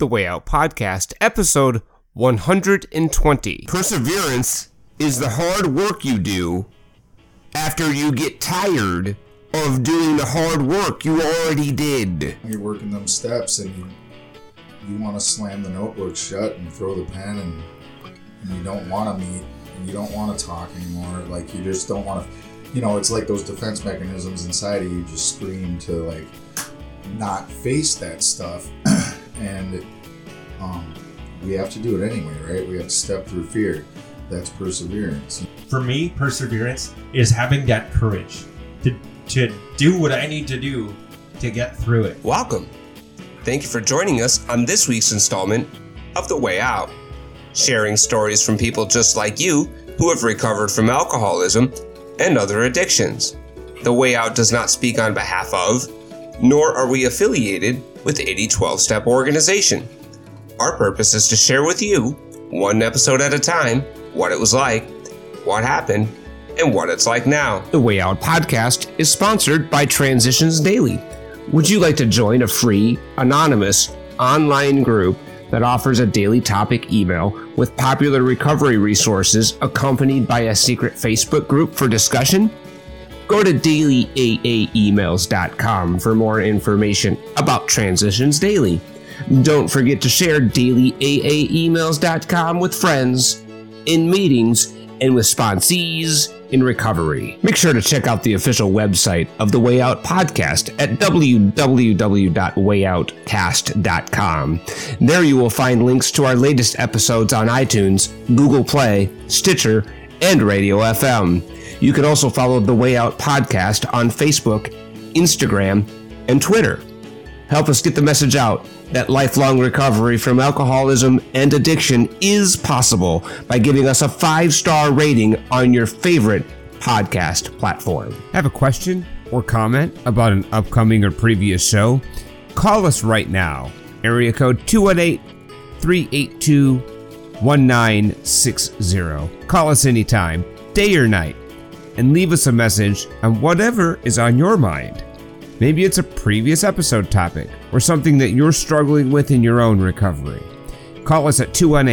The Way Out Podcast, episode 120. Perseverance is the hard work you do after you get tired of doing the hard work you already did. You're working them steps and you want to slam the notebook shut and throw the pen and you don't want to meet and you don't want to talk anymore. Like, you just don't want to, it's like those defense mechanisms inside of you just scream to, like, not face that stuff. And we have to do it anyway, right? We have to step through fear. That's perseverance. For me, perseverance is having that courage to do what I need to do to get through it. Welcome. Thank you for joining us on this week's installment of The Way Out, sharing stories from people just like you who have recovered from alcoholism and other addictions. The Way Out does not speak on behalf of, nor are we affiliated with any 12-step organization. Our purpose is to share with you, one episode at a time, what it was like, what happened, and what it's like now. The Way Out Podcast is sponsored by Transitions Daily. Would you like to join a free, anonymous, online group that offers a daily topic email with popular recovery resources accompanied by a secret Facebook group for discussion? Go to dailyaaemails.com for more information about Transitions Daily. Don't forget to share dailyaaemails.com with friends, in meetings, and with sponsees in recovery. Make sure to check out the official website of The Way Out Podcast at www.wayoutcast.com. There you will find links to our latest episodes on iTunes, Google Play, Stitcher, and Radio FM. You can also follow The Way Out Podcast on Facebook, Instagram, and Twitter. Help us get the message out that lifelong recovery from alcoholism and addiction is possible by giving us a 5-star rating on your favorite podcast platform. Have a question or comment about an upcoming or previous show? Call us right now. Area code 218-382-1960. Call us anytime, day or night, and leave us a message on whatever is on your mind. Maybe it's a previous episode topic or something that you're struggling with in your own recovery. Call us at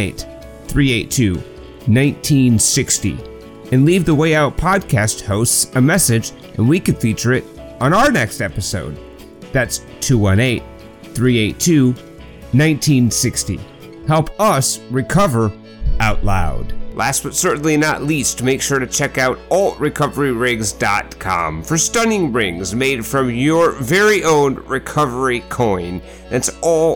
218-382-1960 and leave the Way Out Podcast hosts a message and we could feature it on our next episode. That's 218-382-1960. Help us recover out loud. Last but certainly not least, make sure to check out altrecoveryrings.com for stunning rings made from your very own recovery coin. That's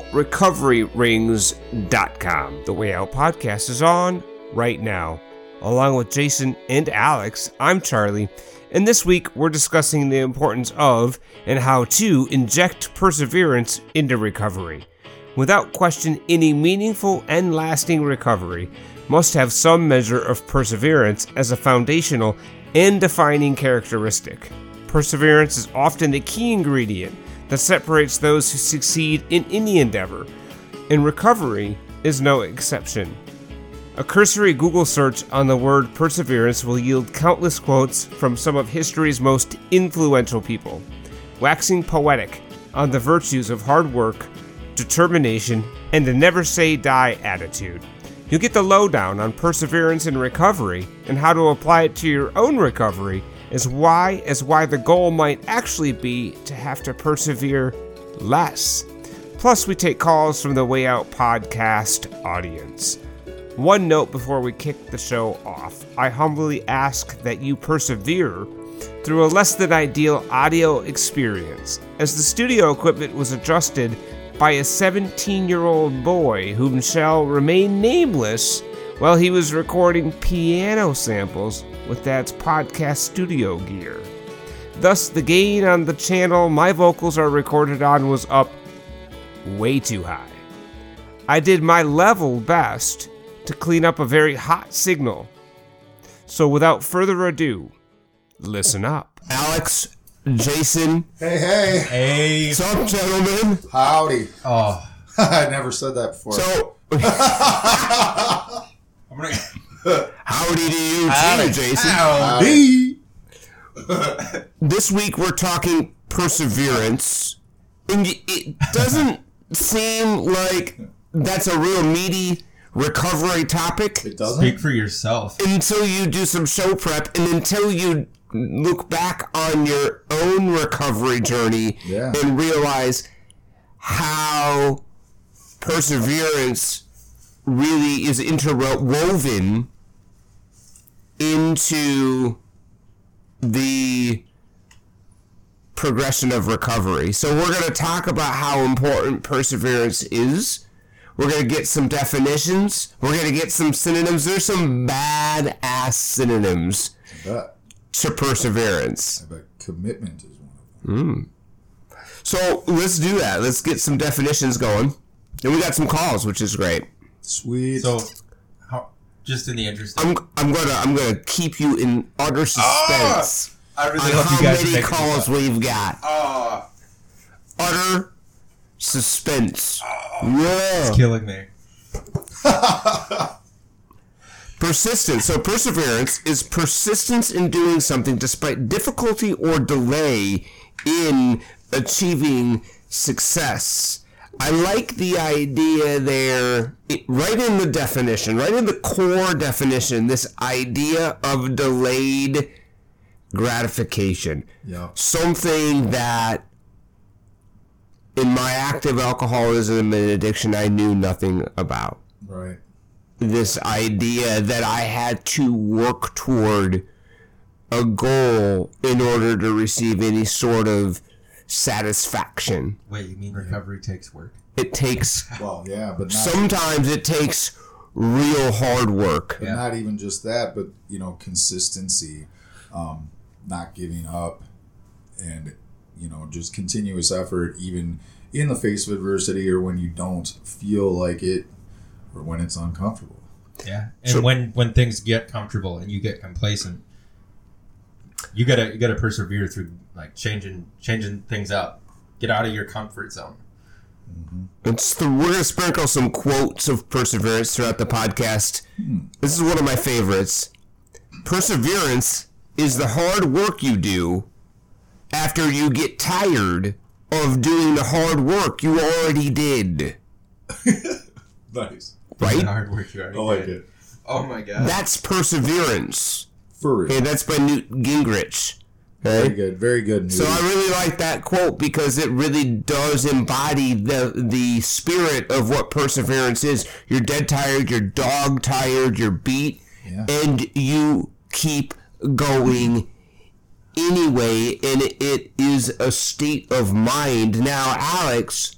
altrecoveryrings.com. The Way Out Podcast is on right now. Along with Jason and Alex, I'm Charlie, and this week we're discussing the importance of and how to inject perseverance into recovery. Without question, any meaningful and lasting recovery must have some measure of perseverance as a foundational and defining characteristic. Perseverance is often the key ingredient that separates those who succeed in any endeavor, and recovery is no exception. A cursory Google search on the word perseverance will yield countless quotes from some of history's most influential people, waxing poetic on the virtues of hard work, determination, and a never-say-die attitude. You'll get the lowdown on perseverance in recovery and how to apply it to your own recovery as why the goal might actually be to have to persevere less. Plus, we take calls from the Way Out Podcast audience. One note before we kick the show off. I humbly ask that you persevere through a less than ideal audio experience, as the studio equipment was adjusted by a 17-year-old boy whom shall remain nameless while he was recording piano samples with Dad's podcast studio gear. Thus, the gain on the channel my vocals are recorded on was up way too high. I did my level best to clean up a very hot signal. So without further ado, listen up. Alex, Jason. Hey. Hey. What's up, gentlemen? Howdy. Oh. I never said that before. So, I'm gonna... howdy to you too, Jason. Howdy. This week we're talking perseverance, and it doesn't seem like that's a real meaty recovery topic. It doesn't. Speak for yourself. Until you do some show prep and until you look back on your own recovery journey and realize how perseverance really is interwoven into the progression of recovery. So we're going to talk about how important perseverance is. We're going to get some definitions. We're going to get some synonyms. There's some badass synonyms to perseverance. I bet commitment is one of them. So let's do that. Let's get some definitions going. And we got some calls, which is great. Sweet. So, just in the interest of... I'm gonna keep you in utter suspense I really on hope how you guys many make calls we've got. Utter suspense. Yeah. It's killing me. Persistence. So perseverance is persistence in doing something despite difficulty or delay in achieving success. I like the idea there, right in the definition, right in the core definition, this idea of delayed gratification. Yeah. Something that in my active alcoholism and addiction I knew nothing about. Right. This idea that I had to work toward a goal in order to receive any sort of satisfaction. Wait, you mean recovery takes work? It takes... Well, yeah, but not, sometimes it takes real hard work. but not even just that, but, you know, consistency, not giving up, and, you know, just continuous effort, even in the face of adversity or when you don't feel like it or when it's uncomfortable. Yeah, and when things get comfortable and you get complacent, you gotta persevere through like changing things up. Get out of your comfort zone. We're gonna sprinkle some quotes of perseverance throughout the podcast. This is one of my favorites. Perseverance is the hard work you do after you get tired of doing the hard work you already did. Nice. Right? The hard work you already I like did. it. Oh my god. That's perseverance. For real. Okay, that's by Newt Gingrich. Okay? Very good. Very good news. So I really like that quote because it really does embody the spirit of what perseverance is. You're dead tired, you're dog tired, you're beat, and you keep going anyway, and it is a state of mind. Now, Alex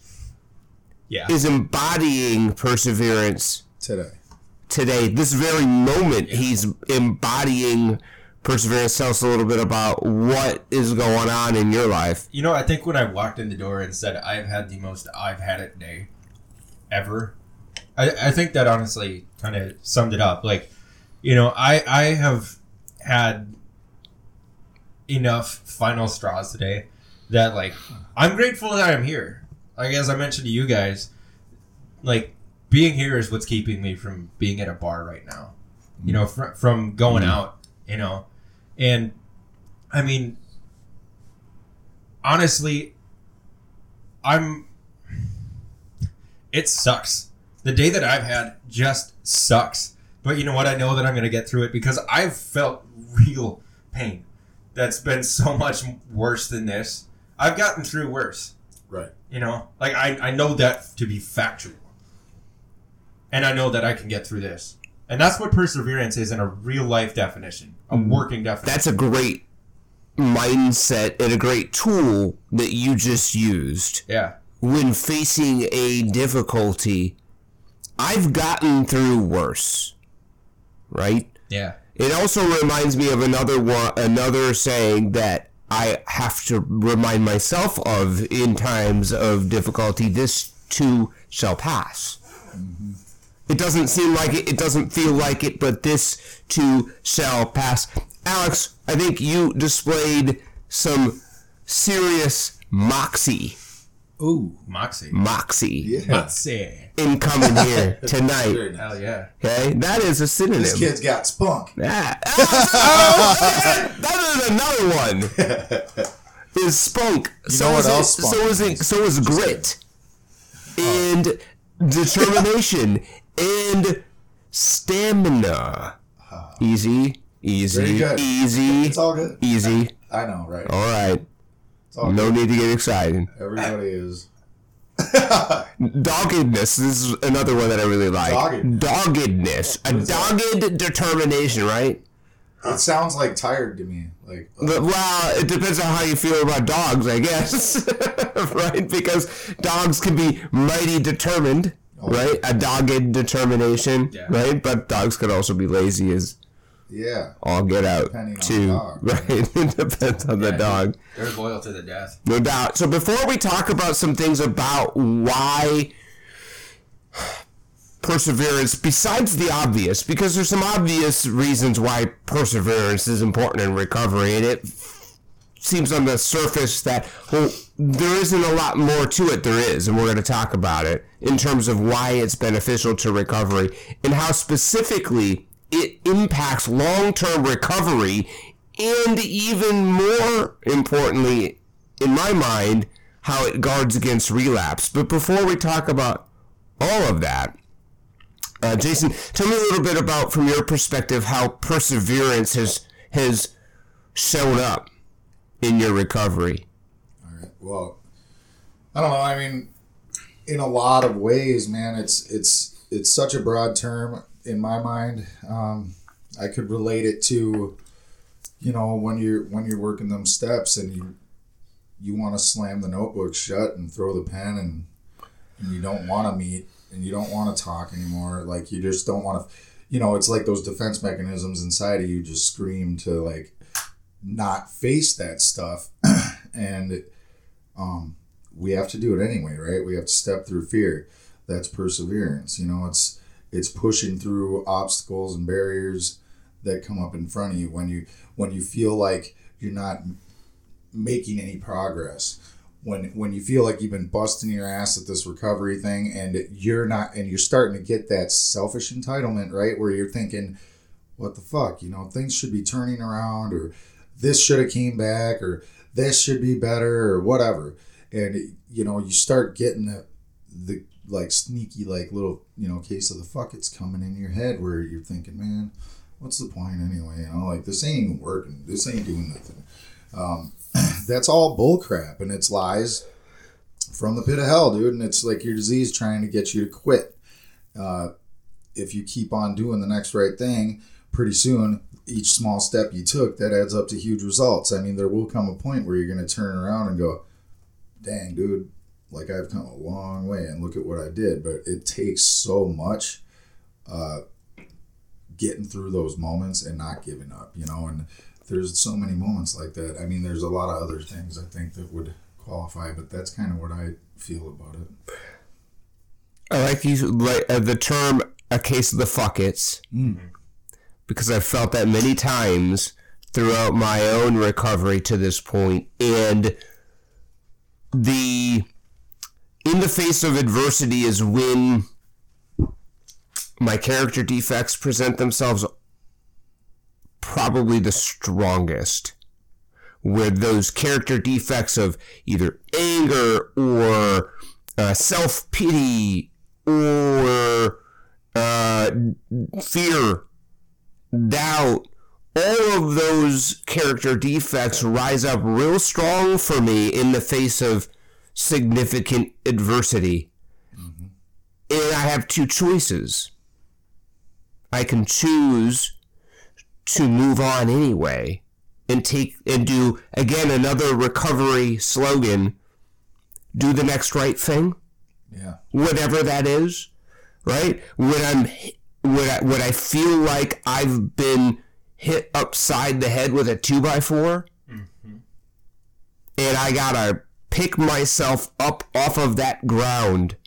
is embodying perseverance today. This very moment, he's embodying perseverance. Tell us a little bit about what is going on in your life. You know, I think when I walked in the door and said, I've had the most I've had it day ever, I think that honestly kind of summed it up. Like, you know, I have had enough final straws today that, like, I'm grateful that I'm here. Like, as I mentioned to you guys, like, being here is what's keeping me from being at a bar right now. You know, from going out, you know. And, I mean, honestly, it sucks. The day that I've had just sucks. But you know what? I know that I'm going to get through it because I've felt real pain that's been so much worse than this. I've gotten through worse. Right. You know? Like, I know that to be factual. And I know that I can get through this. And that's what perseverance is in a real-life definition. A working definition. That's a great mindset and a great tool that you just used. Yeah. When facing a difficulty, I've gotten through worse. Right? Yeah. It also reminds me of another saying that I have to remind myself of in times of difficulty. This too shall pass. Mm-hmm. It doesn't seem like it. It doesn't feel like it, but this too shall pass. Alex, I think you displayed some serious moxie. Ooh. Moxie. Yeah. Moxie. In coming here tonight. Very nice. Hell yeah. Okay? That is a synonym. This kid's got spunk. Yeah. That is another one. Is spunk. You know what else spunk So is grit. And determination, and stamina. Easy. Very good. Easy. It's all good. Easy. I know, right? All right. It's all No good. need to get excited. Everybody is. Doggedness. This is another one that I really like. Doggedness. Doggedness. A dogged determination, right? It sounds like tired to me. Like, Well, it depends on how you feel about dogs, I guess. Right? Because dogs can be mighty determined, right? A dogged determination, right? But dogs could also be lazy as yeah. all get out, Depending on too. the dog. Right? It depends on the dog. They're loyal to the death. No doubt. So before we talk about some things about why perseverance, besides the obvious, because there's some obvious reasons why perseverance is important in recovery, and it seems on the surface that, well, there isn't a lot more to it. There is, and we're going to talk about it in terms of why it's beneficial to recovery and how specifically it impacts long-term recovery, and even more importantly, in my mind, how it guards against relapse. But before we talk about all of that, Jason, tell me a little bit about, from your perspective, how perseverance has shown up in your recovery. All right. Well, I don't know. I mean, in a lot of ways, man, it's such a broad term in my mind. I could relate it to, you know, when you're working them steps and you want to slam the notebook shut and throw the pen and you don't want to meet and you don't want to talk anymore. Like, you just don't want to, you know, it's like those defense mechanisms inside of you just scream to, like, not face that stuff. And we have to do it anyway, right? We have to step through fear. That's perseverance. You know, it's pushing through obstacles and barriers that come up in front of you when you feel like you're not making any progress. When you feel like you've been busting your ass at this recovery thing and you're not, and you're starting to get that selfish entitlement, right? Where you're thinking, what the fuck, you know, things should be turning around, or this should have came back, or this should be better, or whatever. And, you know, you start getting the like sneaky, like little, you know, case of the fuck it's coming in your head where you're thinking, man, what's the point anyway? You know, like, this ain't even working. This ain't doing nothing. That's all bullcrap, and it's lies from the pit of hell, dude. And it's like your disease trying to get you to quit. If you keep on doing the next right thing, pretty soon, each small step you took, that adds up to huge results. I mean, there will come a point where you're going to turn around and go, dang, dude, like, I've come a long way and look at what I did. But it takes so much getting through those moments and not giving up, you know. And there's so many moments like that. I mean, there's a lot of other things I think that would qualify, but that's kind of what I feel about it. I like the term "a case of the fuck-its," because I've felt that many times throughout my own recovery to this point. And in the face of adversity is when my character defects present themselves probably the strongest, where those character defects of either anger or self-pity or fear, doubt, all of those character defects rise up real strong for me in the face of significant adversity. Mm-hmm. And I have two choices. I can choose to move on anyway and do, again, another recovery slogan, do the next right thing. Yeah. Whatever that is, right? When I feel like I've been hit upside the head with a 2x4, mm-hmm. and I gotta pick myself up off of that ground,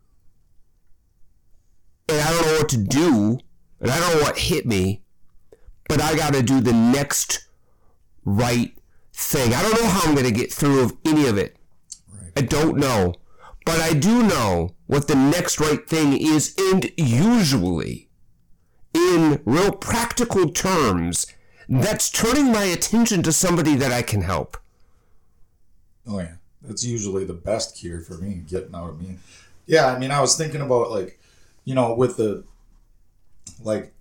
and I don't know what to do, and I don't know what hit me, but I gotta do the next right thing. I don't know how I'm gonna get through any of it. Right. I don't know. But I do know what the next right thing is, and usually, in real practical terms, that's turning my attention to somebody that I can help. Oh, yeah. That's usually the best cure for me, getting out of me. Yeah, I mean, I was thinking about, like, you know, with the, like,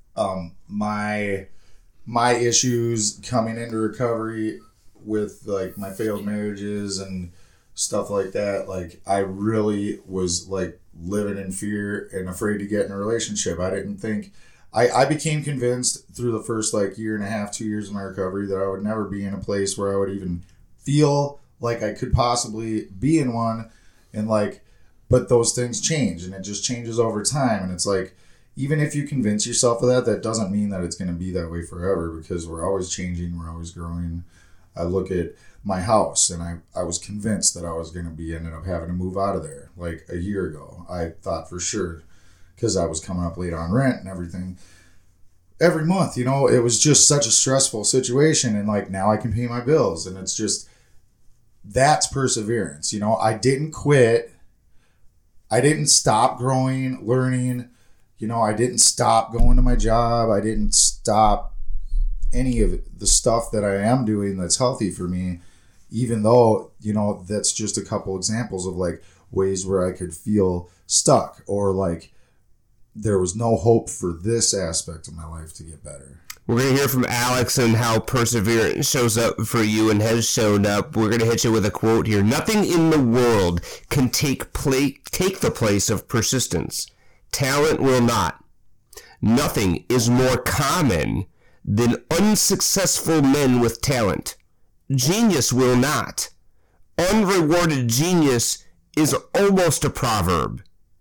my issues coming into recovery with, like, my failed marriages and stuff like that. Like, I really was, like, living in fear and afraid to get in a relationship. I didn't think... I became convinced through the first, like, year and a half, 2 years of my recovery that I would never be in a place where I would even feel like I could possibly be in one. And, like, but those things change, and it just changes over time. And it's like, even if you convince yourself of that, that doesn't mean that it's going to be that way forever, because we're always changing, we're always growing. I look at my house, and I was convinced that I was going to be ended up having to move out of there like a year ago. I thought for sure, because I was coming up late on rent and everything. Every month, you know, it was just such a stressful situation, and like now I can pay my bills, and it's just, that's perseverance. You know, I didn't quit. I didn't stop growing, learning. You know, I didn't stop going to my job. I didn't stop any of the stuff that I am doing that's healthy for me, even though, you know, that's just a couple examples of like ways where I could feel stuck, or like there was no hope for this aspect of my life to get better. We're going to hear from Alex and how perseverance shows up for you and has shown up. We're going to hit you with a quote here. Nothing in the world can take the place of persistence. Talent will not. Nothing is more common than unsuccessful men with talent. Genius will not. Unrewarded genius is almost a proverb.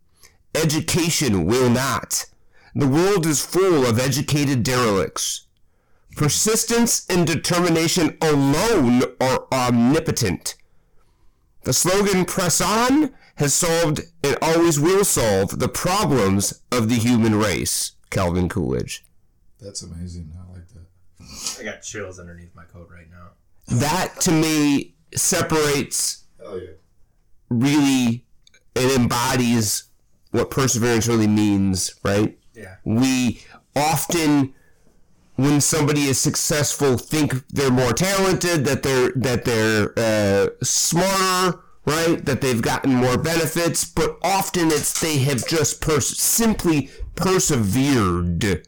Education will not. The world is full of educated derelicts. Persistence and determination alone are omnipotent. The slogan, "Press on," has solved and always will solve the problems of the human race. Calvin Coolidge. That's amazing. I like that. I got chills underneath my coat right now. That, to me, separates Oh, yeah. really, it embodies what perseverance really means, right? Yeah. We often, when somebody is successful, think they're more talented, that they're smarter, right? That they've gotten more benefits, but often it's they have just simply persevered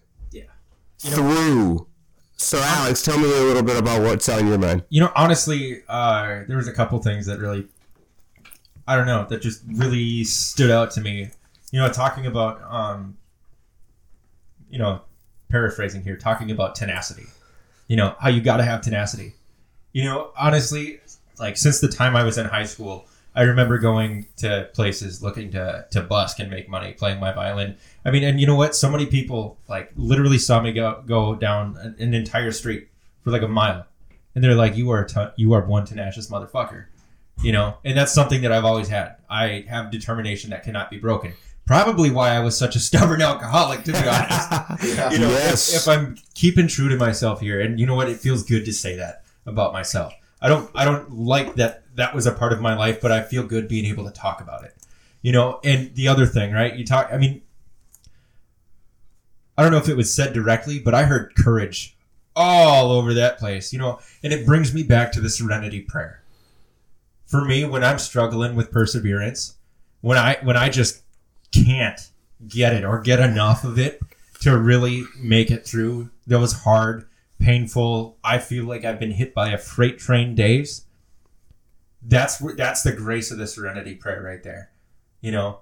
through. So, Alex, tell me a little bit about what's on your mind. You know, honestly, there was a couple things that really, I don't know, that just really stood out to me. You know, talking about, you know, paraphrasing here, talking about tenacity. You know, how you got to have tenacity. You know, honestly, like since the time I was in high school, I remember going to places looking to busk and make money playing my violin. I mean, and you know what? So many people like literally saw me go down an entire street for like a mile, and they're like, "You are one tenacious motherfucker," you know. And that's something that I've always had. I have determination that cannot be broken. Probably why I was such a stubborn alcoholic, to be honest. Yeah. You know, Yes. if I'm keeping true to myself here, and you know what, it feels good to say that about myself. I don't like that was a part of my life, but I feel good being able to talk about it. You know, and the other thing, right? I mean, I don't know if it was said directly, but I heard courage all over that place, you know, and it brings me back to the serenity prayer. For me, when I'm struggling with perseverance, when I just can't get it or get enough of it to really make it through those hard, painful, I feel like I've been hit by a freight train days, that's the grace of the serenity prayer right there. You know,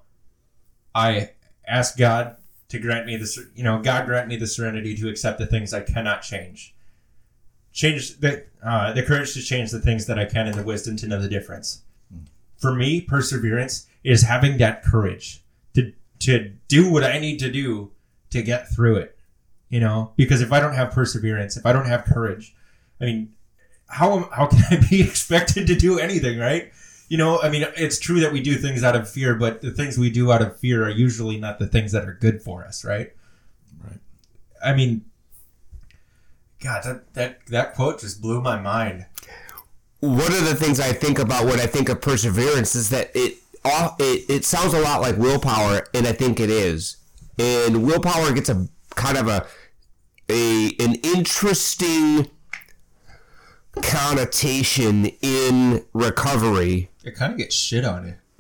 I ask God to grant me God grant me the serenity to accept the things I cannot change. Change the courage to change the things that I can, and the wisdom to know the difference. For me, perseverance is having that courage to do what I need to do to get through it. You know, because if I don't have perseverance, if I don't have courage, I mean, how can I be expected to do anything, right? You know, I mean, it's true that we do things out of fear, but the things we do out of fear are usually not the things that are good for us, right? Right. I mean, God, that quote just blew my mind. One of the things I think about when I think of perseverance is that it sounds a lot like willpower, and I think it is. And willpower gets a kind of an interesting connotation in recovery. It kind of gets shit on it.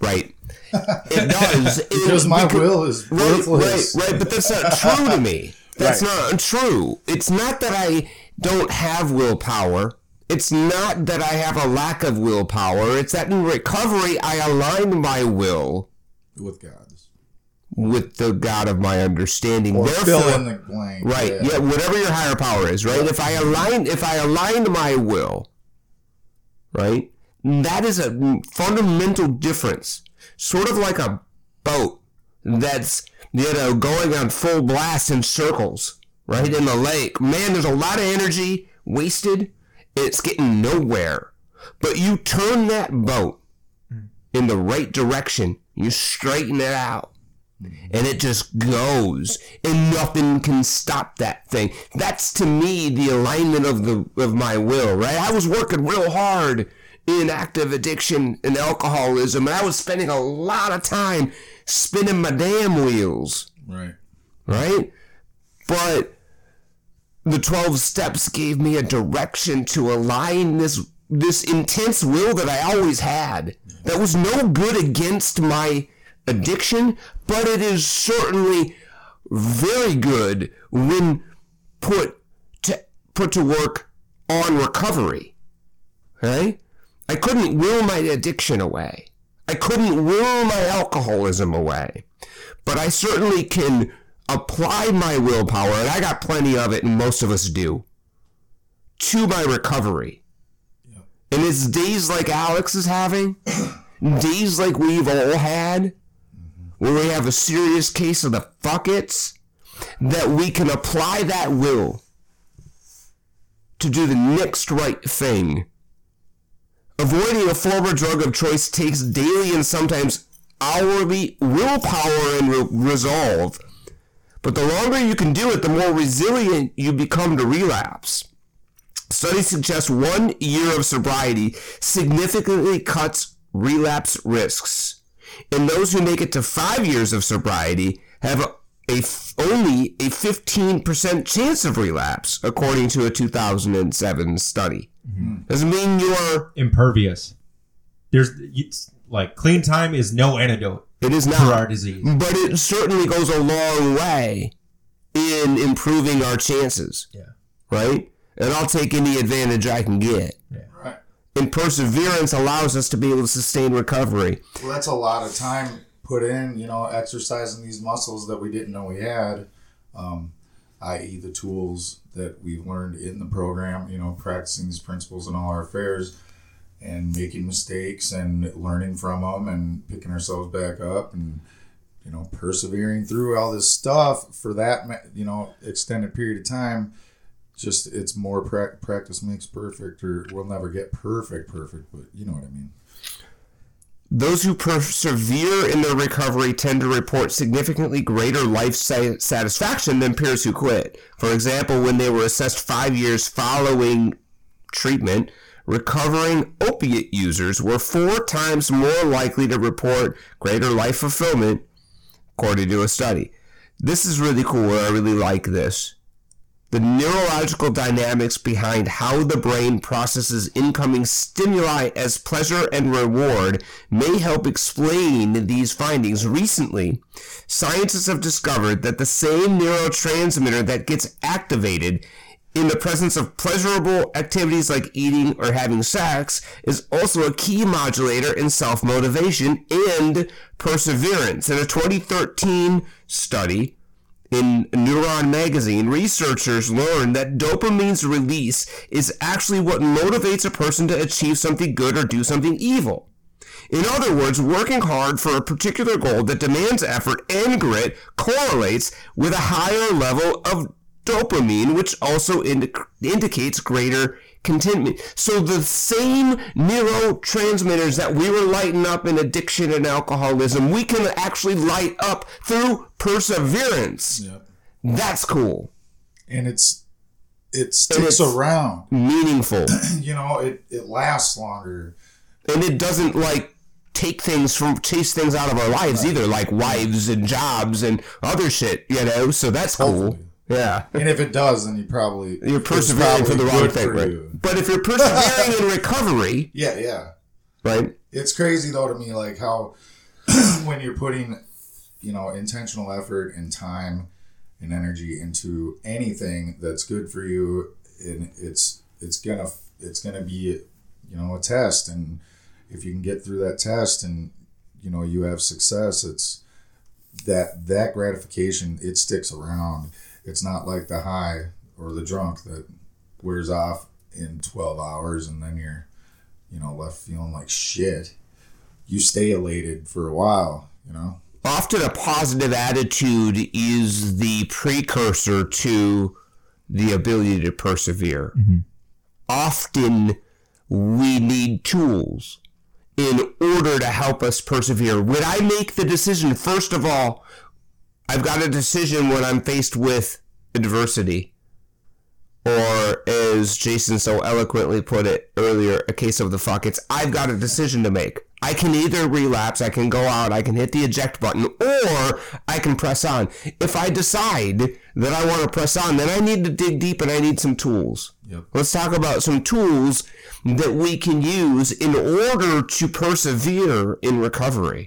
right? It does. Because my will is worthless. Right, but that's not true to me. That's Right. not true. It's not that I don't have willpower. It's not that I have a lack of willpower. It's that in recovery, I aligned my will With God's. with the God of my understanding. Or Therefore, fill in the blank. right, yeah, whatever your higher power is, right? If I aligned my will, right, that is a fundamental difference. Sort of like a boat that's, going on full blast in circles, right, in the lake. Man, there's a lot of energy wasted. It's getting nowhere. But you turn that boat in the right direction. You straighten it out. And it just goes. And nothing can stop that thing. That's, to me, the alignment of my will, right? I was working real hard in active addiction and alcoholism. And I was spending a lot of time spinning my damn wheels. Right. Right? But the 12 steps gave me a direction to align this intense will that I always had. That was no good against my addiction, but it is certainly very good when put to work on recovery. Okay? I couldn't will my addiction away. I couldn't will my alcoholism away. But I certainly can apply my willpower, and I got plenty of it, and most of us do, to my recovery. Yep. And it's days like Alex is having, days like we've all had, where we have a serious case of the fuck-its, that we can apply that will to do the next right thing. Avoiding a former drug of choice takes daily and sometimes hourly willpower and resolve. But the longer you can do it, the more resilient you become to relapse. Studies suggest 1 year of sobriety significantly cuts relapse risks. And those who make it to 5 years of sobriety have only a 15% chance of relapse, according to a 2007 study. Mm-hmm. Doesn't mean you're impervious. Clean time is no antidote. It is not for our disease, but it certainly goes a long way in improving our chances. Yeah. Right? And I'll take any advantage I can get. Yeah. Right. And perseverance allows us to be able to sustain recovery. Well, that's a lot of time put in, exercising these muscles that we didn't know we had, i.e. the tools that we've learned in the program, practicing these principles in all our affairs and making mistakes and learning from them and picking ourselves back up and, persevering through all this stuff for that, extended period of time. Just it's more practice makes perfect, or we'll never get perfect, but you know what I mean. Those who persevere in their recovery tend to report significantly greater life satisfaction than peers who quit. For example, when they were assessed 5 years following treatment, recovering opiate users were 4 times more likely to report greater life fulfillment, according to a study. This is really cool. I really like this. The neurological dynamics behind how the brain processes incoming stimuli as pleasure and reward may help explain these findings. Recently, scientists have discovered that the same neurotransmitter that gets activated in the presence of pleasurable activities like eating or having sex is also a key modulator in self-motivation and perseverance. In a 2013 study in Neuron magazine, researchers learned that dopamine's release is actually what motivates a person to achieve something good or do something evil. In other words, working hard for a particular goal that demands effort and grit correlates with a higher level of dopamine, which also indicates greater contentment. So the same neurotransmitters that we were lighting up in addiction and alcoholism, we can actually light up through perseverance. Yep. That's cool. And it sticks around. Meaningful. It lasts longer. And it doesn't chase things out of our lives either, like wives and jobs and other shit, so that's cool. Yeah. And if it does, then you're persevering for the wrong thing, right? But if you're persevering in recovery, yeah, right? It's crazy though to me, how when you're putting, intentional effort and time and energy into anything that's good for you, and it's gonna be, a test, and if you can get through that test and you have success, it's that gratification, it sticks around. It's not like the high or the drunk that wears off in 12 hours and then you're left feeling like shit. You stay elated for a while. Often a positive attitude is the precursor to the ability to persevere. Mm-hmm. Often we need tools in order to help us persevere. When I make the decision, first of all, I've got a decision when I'm faced with adversity. Or, as Jason so eloquently put it earlier, a case of the fuck-its. I've got a decision to make. I can either relapse, I can go out, I can hit the eject button, or I can press on. If I decide that I want to press on, then I need to dig deep and I need some tools. Yep. Let's talk about some tools that we can use in order to persevere in recovery.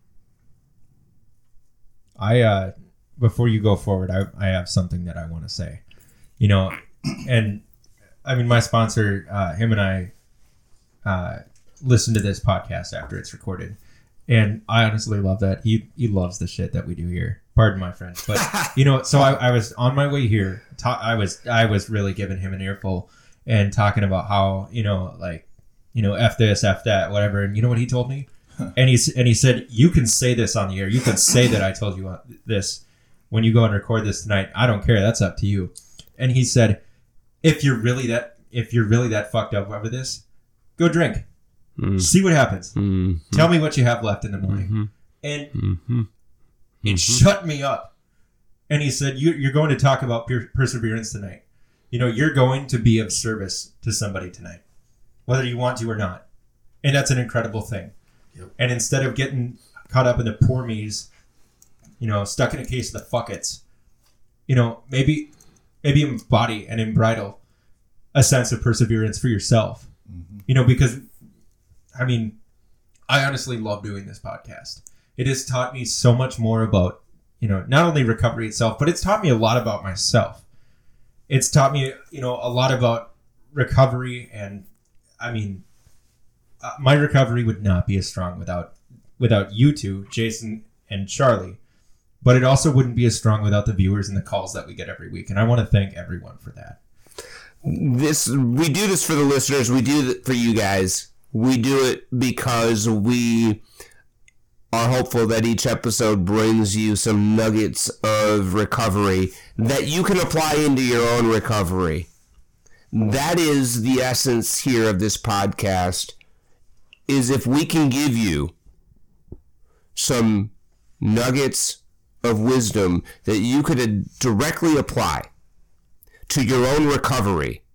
Before you go forward, I have something that I want to say. And I mean, my sponsor, him and I listen to this podcast after it's recorded, and I honestly love that. He loves the shit that we do here. Pardon my French, but so I was on my way here. I was really giving him an earful and talking about how F this, F that, whatever. And you know what he told me? And he said, you can say this on the air. You can say that I told you this when you go and record this tonight. I don't care. That's up to you. And he said, if you're really that fucked up over this, go drink. See what happens. Tell me what you have left in the morning. And it shut me up. And he said, you're going to talk about perseverance tonight. You're going to be of service to somebody tonight, whether you want to or not. And that's an incredible thing. Yep. And instead of getting caught up in the poor me's, stuck in a case of the fuck-its, maybe embody and embridle a sense of perseverance for yourself. Because, I mean, I honestly love doing this podcast. It has taught me so much more about, not only recovery itself, but it's taught me a lot about myself. It's taught me, a lot about recovery. And, I mean, my recovery would not be as strong without you two, Jason and Charlie. But it also wouldn't be as strong without the viewers and the calls that we get every week. And I want to thank everyone for that. We do this for the listeners. We do it for you guys. We do it because we are hopeful that each episode brings you some nuggets of recovery that you can apply into your own recovery. That is the essence here of this podcast, is if we can give you some nuggets of wisdom that you could directly apply to your own recovery,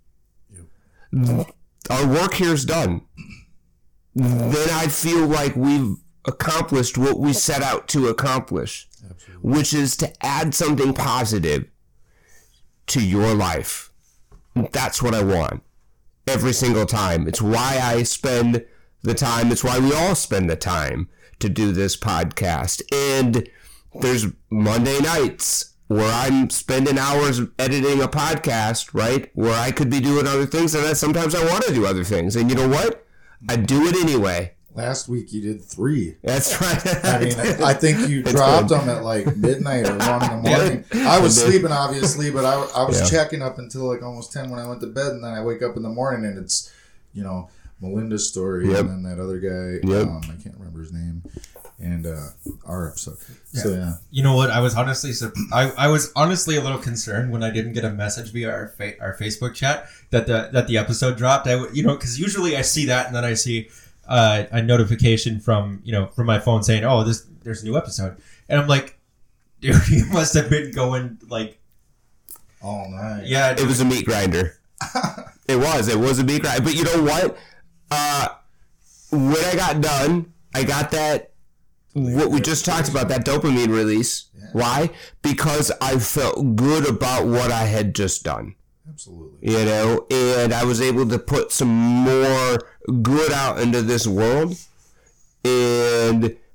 our work here is done. Then I feel like we've accomplished what we set out to accomplish. Absolutely. Which is to add something positive to your life. That's what I want every single time. It's why I spend the time. It's why we all spend the time to do this podcast. And there's Monday nights where I'm spending hours editing a podcast, right? Where I could be doing other things, and sometimes I want to do other things. And you know what? I do it anyway. Last week you did 3. That's right. I mean, I think you dropped them at like midnight or 1 in the morning. Yeah. I was sleeping, obviously, but I was checking up until like almost 10 when I went to bed, and then I wake up in the morning and it's, Melinda's story, and then that other guy, I can't remember his name, and our episode. Yeah. So yeah, you know what? I was honestly I was honestly a little concerned when I didn't get a message via our Facebook chat that the episode dropped. Because usually I see that and then I see a notification from my phone saying, "Oh, there's a new episode," and I'm like, dude, you must have been going like all night. Yeah, it was a meat grinder. It was a meat grinder. But you know what? When I got done, I got that, what we just talked about, that dopamine release. Yeah. Why? Because I felt good about what I had just done. Absolutely. And I was able to put some more good out into this world. And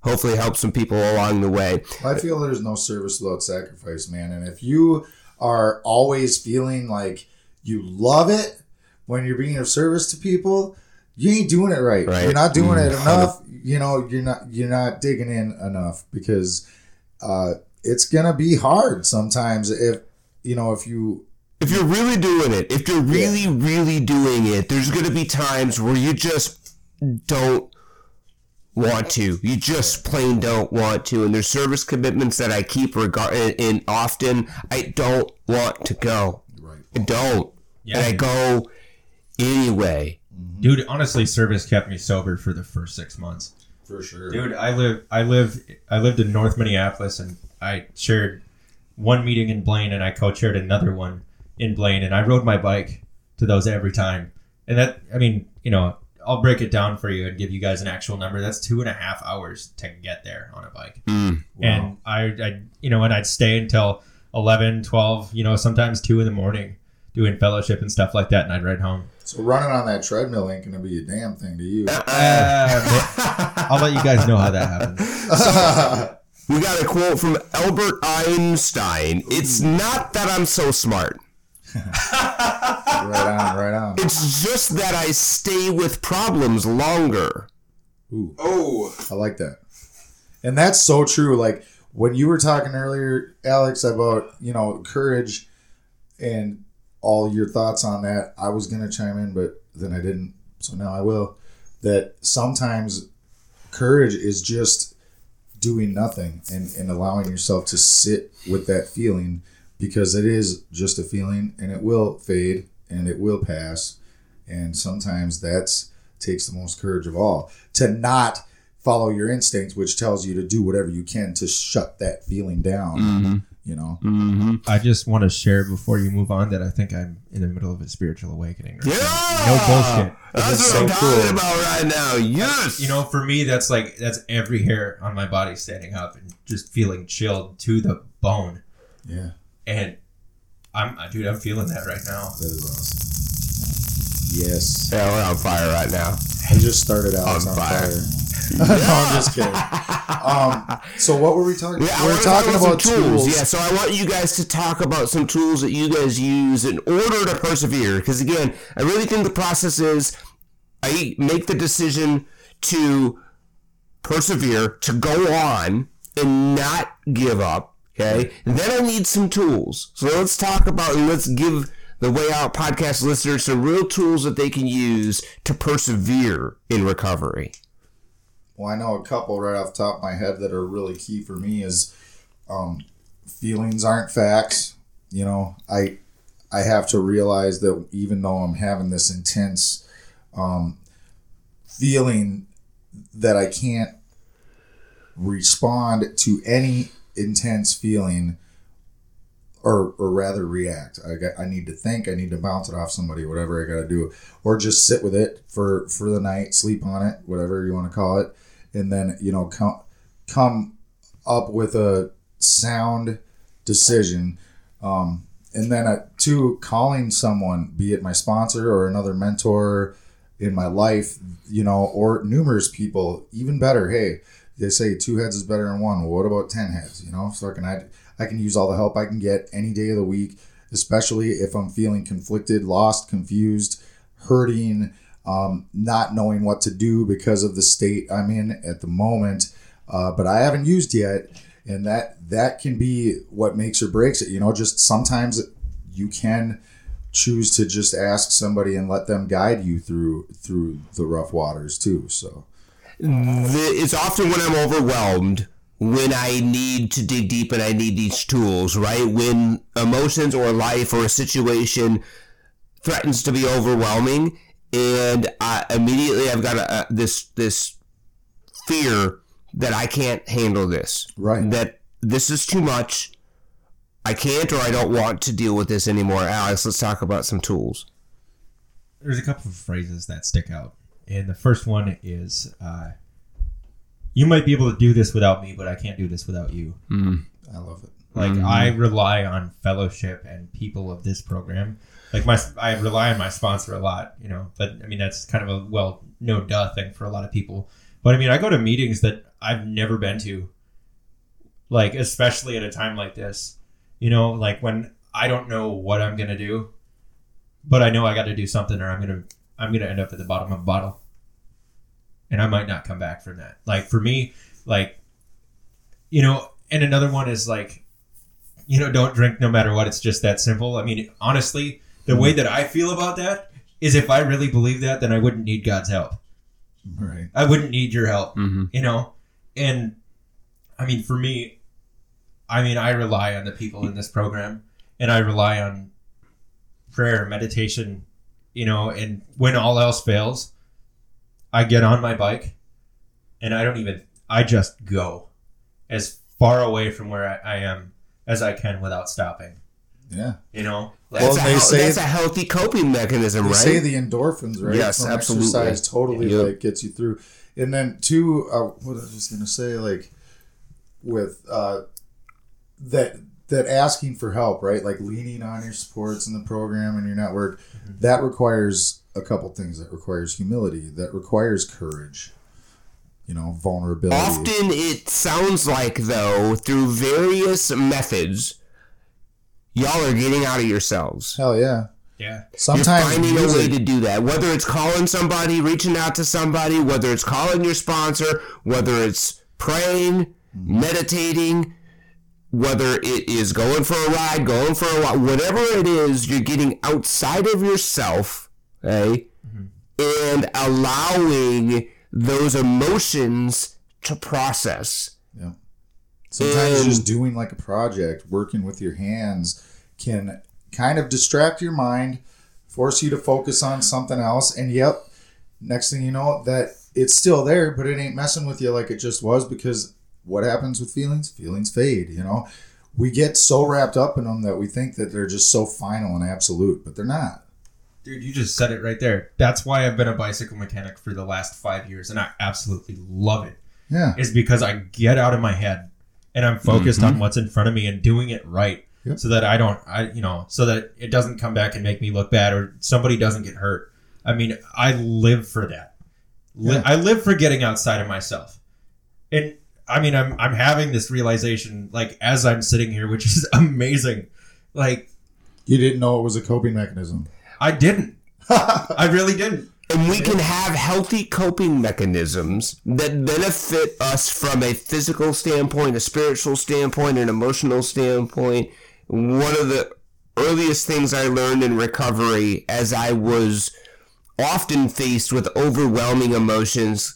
hopefully help some people along the way. I feel there's no service without sacrifice, man. And if you are always feeling like you love it when you're being of service to people, you ain't doing it right. You're not doing it enough. You know, you're not digging in enough, because it's gonna be hard sometimes if you're really doing it. If you're really doing it, there's gonna be times where you just don't want to. You just plain don't want to. And there's service commitments that I keep and often I don't want to go. Right. I don't. Yeah. And I go anyway. Dude, honestly, service kept me sober for the first 6 months. For sure. Dude, I lived in North Minneapolis, and I shared one meeting in Blaine, and I co-chaired another one in Blaine, and I rode my bike to those every time. And that, I mean, you know, I'll break it down for you and give you guys an actual number. That's 2.5 hours to get there on a bike. Wow. And I and I'd stay until 11, 12, sometimes 2 in the morning doing fellowship and stuff like that, and I'd ride home. So running on that treadmill ain't going to be a damn thing to you. I'll let you guys know how that happens. We got a quote from Albert Einstein. It's not that I'm so smart. Right on. It's just that I stay with problems longer. Ooh. Oh, I like that. And that's so true. Like when you were talking earlier, Alex, about, courage and all your thoughts on that, I was going to chime in, but then I didn't. So now I will. That sometimes courage is just doing nothing and allowing yourself to sit with that feeling, because it is just a feeling and it will fade and it will pass. And sometimes that takes the most courage of all, to not follow your instincts, which tells you to do whatever you can to shut that feeling down. Mm-hmm. I just want to share before you move on that I think I'm in the middle of a spiritual awakening. Yeah, no bullshit. That's what I'm talking about right now. Yes, for me, that's every hair on my body standing up and just feeling chilled to the bone. Yeah, and I'm feeling that right now. That is awesome. Yes. Yeah, we're on fire right now. I just started out on fire. No, I'm just kidding. So what were we talking about? Yeah, we're talking about tools. Yeah, so I want you guys to talk about some tools that you guys use in order to persevere. Because again, I really think the process is I make the decision to persevere, to go on and not give up. Okay? And then I need some tools. So let's talk about and let's give the Way Out podcast listeners some real tools that they can use to persevere in recovery. Well, I know a couple right off the top of my head that are really key for me is feelings aren't facts. I have to realize that even though I'm having this intense feeling, that I can't respond to any intense feeling or rather react. I need to think, I need to bounce it off somebody, whatever I got to do, or just sit with it for the night, sleep on it, whatever you want to call it. And then, come up with a sound decision. And then, calling someone, be it my sponsor or another mentor in my life, or numerous people, even better. Hey, they say 2 heads is better than 1. Well, what about 10 heads? So I can use all the help I can get any day of the week, especially if I'm feeling conflicted, lost, confused, hurting, not knowing what to do because of the state I'm in at the moment, but I haven't used yet, and that can be what makes or breaks it. Just sometimes you can choose to just ask somebody and let them guide you through the rough waters too. So it's often when I'm overwhelmed, when I need to dig deep and I need these tools, right? When emotions or life or a situation threatens to be overwhelming, and immediately I've got this fear that I can't handle this. Right. That this is too much. I can't or I don't want to deal with this anymore. Alex, let's talk about some tools. There's a couple of phrases that stick out. And the first one is, you might be able to do this without me, but I can't do this without you. Mm. I love it. I rely on fellowship and people of this program. I rely on my sponsor a lot, but that's kind of a no duh thing for a lot of people. But I go to meetings that I've never been to. Like, especially at a time like this, you know, like when I don't know what I'm going to do, but I know I got to do something or I'm going to end up at the bottom of a bottle. And I might not come back from that. Like for me, like, you know, and another one is like, you know, don't drink no matter what. It's just that simple. I mean, honestly, the way that I feel about that is if I really believe that, then I wouldn't need God's help. Right. I wouldn't need your help, Mm-hmm. you know? And I mean, for me, I rely on the people in this program and I rely on prayer, meditation, you know, and when all else fails, I get on my bike and I just go as far away from where I am as I can without stopping. Yeah. You know? That's, Well, that's a healthy coping mechanism, They right? say the endorphins, right? Yes, from absolutely. Exercise totally Yep. like gets you through. And then too, what I was just gonna say, like with that asking for help, right? Like leaning on your supports in the program and your network, that requires a couple things. That requires humility. That requires courage. You know, vulnerability. Often it sounds like, though, through various methods, y'all are getting out of yourselves. Hell yeah. Yeah. Sometimes You're finding a music- way to do that. Whether it's calling somebody, reaching out to somebody, whether it's calling your sponsor, whether it's praying, meditating, whether it is going for a ride, going for a walk, whatever it is, you're getting outside of yourself, okay, and allowing those emotions to process. Yeah. Sometimes just doing like a project, working with your hands can kind of distract your mind, force you to focus on something else. And yep, next thing you know, that it's still there, but it ain't messing with you like it just was, because what happens with feelings? Feelings fade, you know? We get so wrapped up in them that we think that they're just so final and absolute, but they're not. Dude, you just said it right there. That's why I've been a bicycle mechanic for the last 5 years, and I absolutely love it. Yeah. Is because I get out of my head and I'm focused on what's in front of me and doing it right. Yep. So that so that it doesn't come back and make me look bad or somebody doesn't get hurt. I mean, I live for that. Yeah. I live for getting outside of myself. And I mean, I'm having this realization like as I'm sitting here, which is amazing. Like, You didn't know it was a coping mechanism. I didn't. I really didn't. And we can have healthy coping mechanisms that benefit us from a physical standpoint, a spiritual standpoint, an emotional standpoint. One of the earliest things I learned in recovery, as I was often faced with overwhelming emotions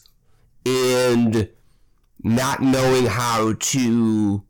and not knowing how to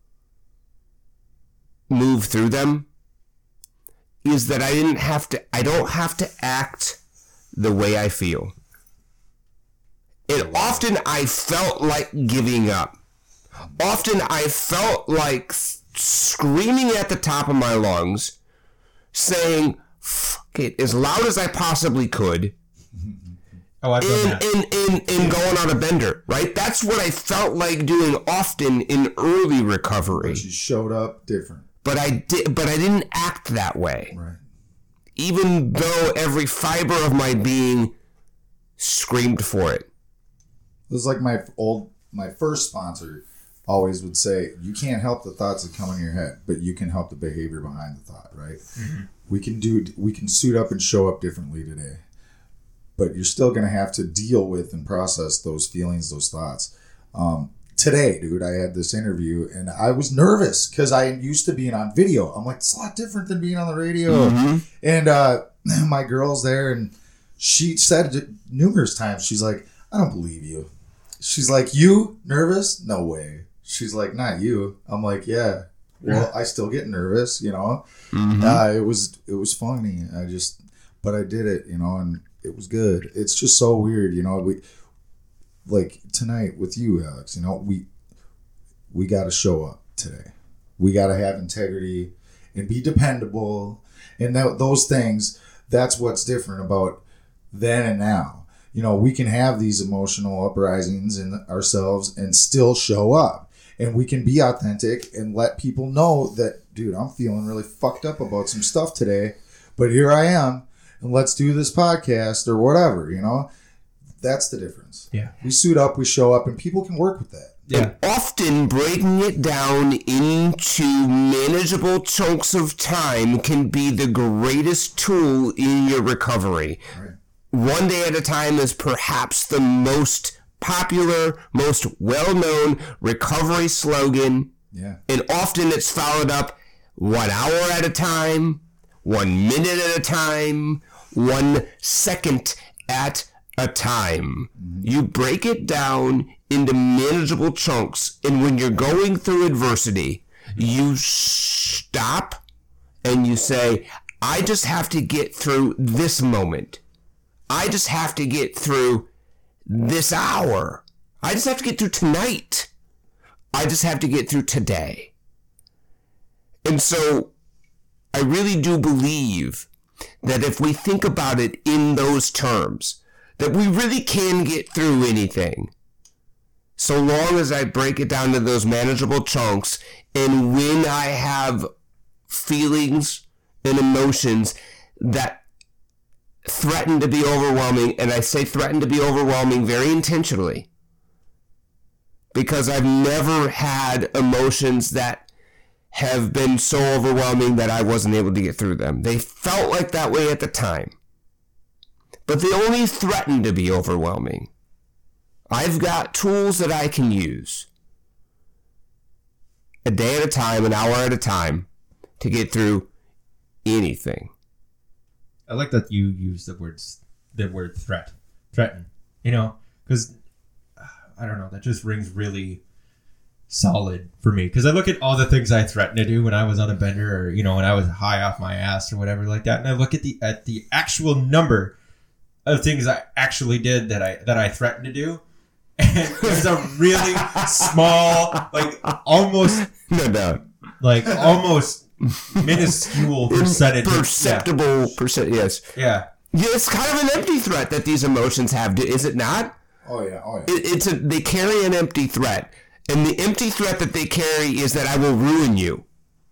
move through them, is that I don't have to act the way I feel. And often I felt like giving up. Often I felt like screaming at the top of my lungs, saying, fuck it, as loud as I possibly could, Oh, I've done that. and going on a bender, right? That's what I felt like doing often in early recovery. She showed up different. But I didn't act that way. Right. Even though every fiber of my being screamed for it. This is like my first sponsor always would say, you can't help the thoughts that come in your head, but you can help the behavior behind the thought, right? We can suit up and show up differently today, but you're still going to have to deal with and process those feelings, those thoughts. Today, dude, I had this interview and I was nervous because I am used to being on video. I'm like, it's a lot different than being on the radio. And my girl's there and she said it numerous times, she's like, I don't believe you. She's like, you nervous? No way. She's like, not you. I'm like, yeah. Well, I still get nervous, you know. It was funny. But I did it, you know, and it was good. It's just so weird, you know. Like tonight with you, Alex, you know, we got to show up today. We got to have integrity and be dependable, and those things. That's what's different about then and now. You know, we can have these emotional uprisings in ourselves and still show up, and we can be authentic and let people know that, dude, I'm feeling really fucked up about some stuff today, but here I am, and let's do this podcast or whatever. You know, That's the difference. Yeah. We suit up, we show up, and people can work with that. Yeah. And often breaking it down into manageable chunks of time can be the greatest tool in your recovery. Right. One day at a time is perhaps the most popular, most well-known recovery slogan. Yeah. And often it's followed up 1 hour at a time, 1 minute at a time, 1 second at a time. You break it down into manageable chunks, and when you're going through adversity, you stop and you say, I just have to get through this moment. I just have to get through this hour. I just have to get through tonight. I just have to get through today. And so I really do believe that if we think about it in those terms, that we really can get through anything, so long as I break it down to those manageable chunks, and when I have feelings and emotions that threaten to be overwhelming, and I say threaten to be overwhelming very intentionally, because I've never had emotions that have been so overwhelming that I wasn't able to get through them. They felt like that way at the time, but they only threaten to be overwhelming. I've got tools that I can use a day at a time, an hour at a time, to get through anything. I like that you use the word threaten, you know, because I don't know, that just rings really solid for me, because I look at all the things I threatened to do when I was on a bender, or, you know, when I was high off my ass or whatever like that, and I look at the actual number of things I actually did that I threatened to do, and there's a really small, like almost No doubt. like almost minuscule percentage. Perceptible percent, yes. Yeah. Yeah, it's kind of an empty threat that these emotions have, is it not? Oh yeah. They carry an empty threat. And the empty threat that they carry is that I will ruin you.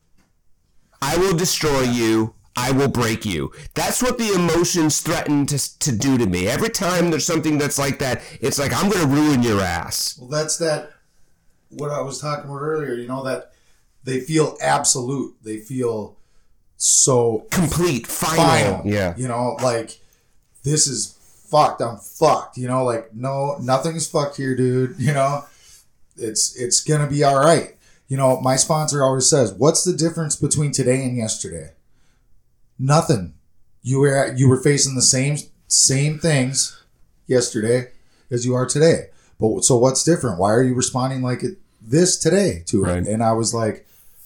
I will destroy you. I will break you. That's what the emotions threaten to do to me. Every time there's something that's like that, it's like, I'm going to ruin your ass. Well, that's what I was talking about earlier, you know, that they feel absolute. They feel so complete, final. Yeah. You know, like, this is fucked. I'm fucked. You know, like, no, nothing's fucked here, dude. You know, it's going to be all right. You know, my sponsor always says, what's the difference between today and yesterday? Nothing. You were facing the same things yesterday as you are today. But so what's different? Why are you responding like this today to it? Right. And I was like,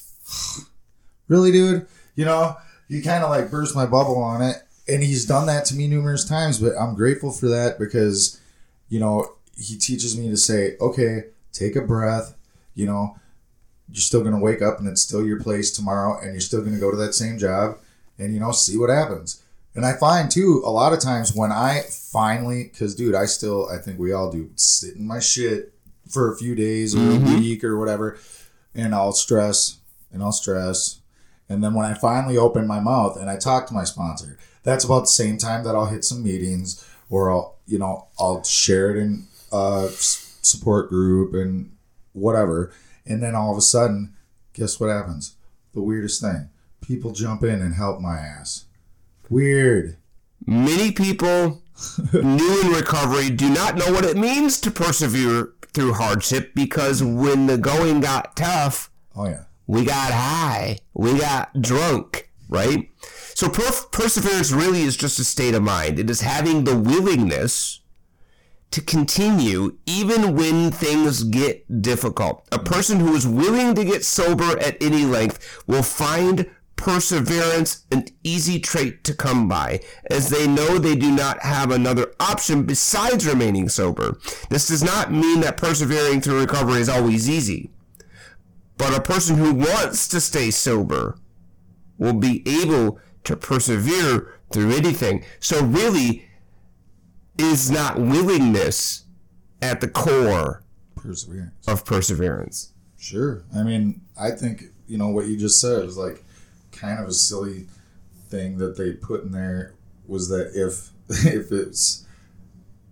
really, dude? You know, you kind of like burst my bubble on it. And he's done that to me numerous times, but I'm grateful for that because, you know, he teaches me to say, okay, take a breath. You know, you're still going to wake up and it's still your place tomorrow and you're still going to go to that same job. And, you know, see what happens. And I find, too, a lot of times when I finally... Because, dude, I think we all do, sit in my shit for a few days or a week or whatever. And I'll stress. And then when I finally open my mouth and I talk to my sponsor, that's about the same time that I'll hit some meetings or I'll share it in a support group and whatever. And then all of a sudden, guess what happens? The weirdest thing. People jump in and help my ass. Weird. Many people new in recovery do not know what it means to persevere through hardship because when the going got tough, Oh, yeah. we got high, we got drunk, right? So perseverance really is just a state of mind. It is having the willingness to continue even when things get difficult. A person who is willing to get sober at any length will find perseverance an easy trait to come by, as they know they do not have another option besides remaining sober. This does not mean that persevering through recovery is always easy, but a person who wants to stay sober will be able to persevere through anything. So really, is not willingness at the core of perseverance. Sure. I mean, I think, you know, what you just said is like kind of a silly thing that they put in there was that if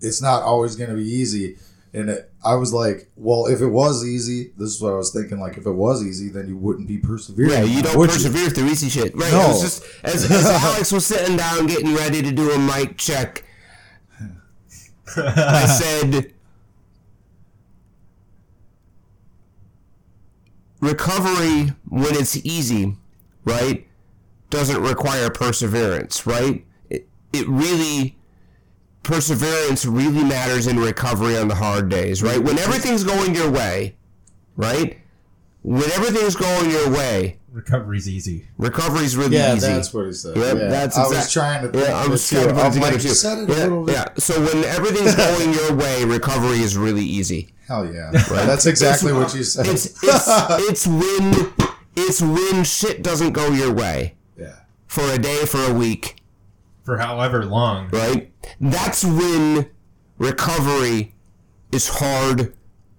it's not always going to be easy. And I was like, well, if it was easy, this is what I was thinking. Like, if it was easy, then you wouldn't be persevering. Yeah, you don't persevere through easy shit. Right. No. It was just, as Alex was sitting down getting ready to do a mic check, I said, recovery, when it's easy, right, doesn't require perseverance, right? It really... Perseverance really matters in recovery on the hard days, right? When everything's going your way, right? When everything's going your way, recovery's easy. Yeah, Recovery's really easy. that's what he said. Yep, Yeah, that's I was trying to think. Yeah, I was trying to put it together too. You said it a little bit. Yeah. So when everything's going your way, recovery is really easy. Hell yeah. Right. That's exactly what you said. It's when shit doesn't go your way. Yeah. For a day, for a week. For however long. Right? That's when recovery is hard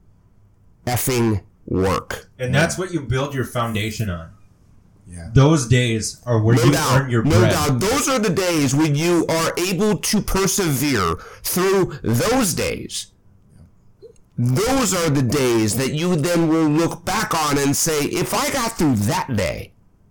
effing work. And that's what you build your foundation on. Yeah. Those days are where you earn your bread. No doubt. Those are the days when you are able to persevere through those days. Those are the days that you then will look back on and say, if I got through that day,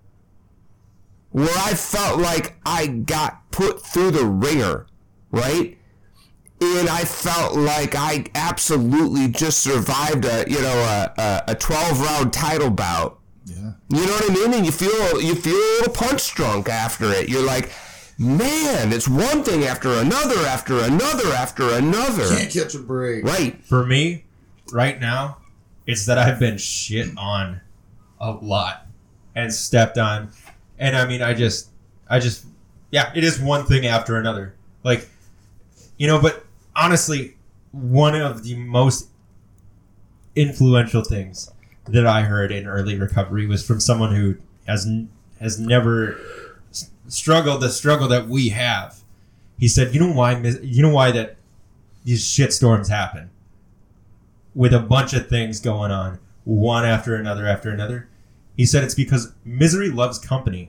where I felt like I got put through the ringer, right? And I felt like I absolutely just survived a 12-round title bout. Yeah. You know what I mean? And you feel a little punch drunk after it. You're like, man, it's one thing after another, after another, after another. Can't catch a break. Right. For me, right now, it's that I've been shit on a lot and stepped on. And I mean, I just, yeah, it is one thing after another. Like, but honestly, one of the most influential things that I heard in early recovery was from someone who has never struggled the struggle that we have. He said, you know why that these shit storms happen with a bunch of things going on, one after another. He said it's because misery loves company.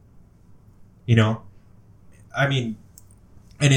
I mean, and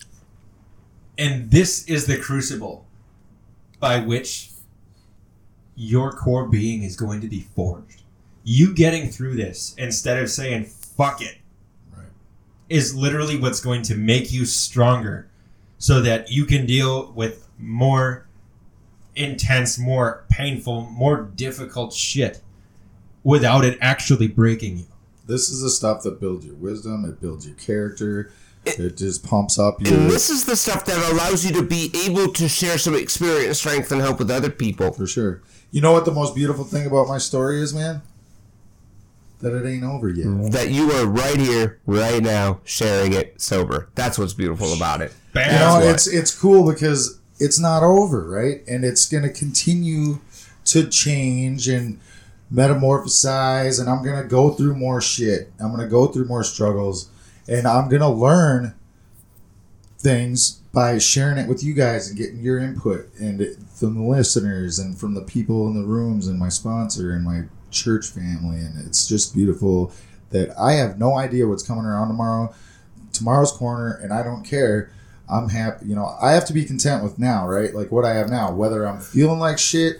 this is the crucible by which your core being is going to be forged. You getting through this instead of saying, fuck it, right, is literally what's going to make you stronger so that you can deal with more intense, more painful, more difficult shit without it actually breaking you. This is the stuff that builds your wisdom. It builds your character. It just pumps up your... And this is the stuff that allows you to be able to share some experience, strength, and hope with other people. For sure. You know what the most beautiful thing about my story is, man? That it ain't over yet. That you are right here, right now, sharing it sober. That's what's beautiful about it. It's cool because it's not over, right? And it's going to continue to change and metamorphosize, and I'm going to go through more shit. I'm going to go through more struggles, and I'm going to learn things by sharing it with you guys and getting your input and from the listeners and from the people in the rooms and my sponsor and my church family. And it's just beautiful that I have no idea what's coming around tomorrow's corner, and I don't care. I'm happy. I have to be content with now, right? Like what I have now, whether I'm feeling like shit,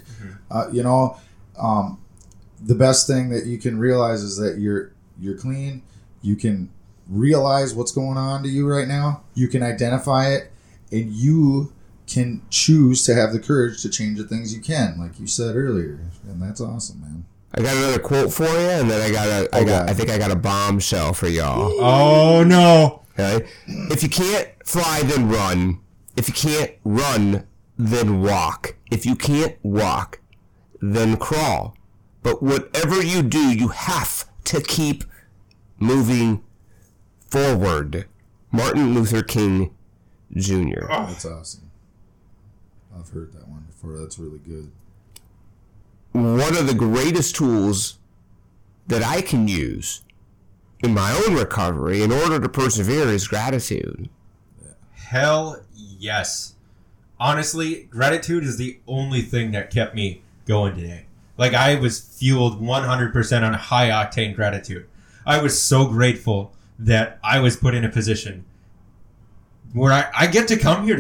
the best thing that you can realize is that you're clean. You can realize what's going on to you right now. You can identify it, and you can choose to have the courage to change the things you can, like you said earlier. And that's awesome, man. I got another quote for you, and then I think I got a bombshell for y'all. Oh no. Okay? If you can't fly, then run. If you can't run, then walk. If you can't walk, then crawl. But whatever you do, you have to keep moving forward. Martin Luther King Jr. Oh, that's awesome. I've heard that one before. That's really good. One of the greatest tools that I can use in my own recovery in order to persevere is gratitude. Hell yes. Honestly, gratitude is the only thing that kept me going today. Like, I was fueled 100% on high octane gratitude. I was so grateful that I was put in a position where I get to come here tonight.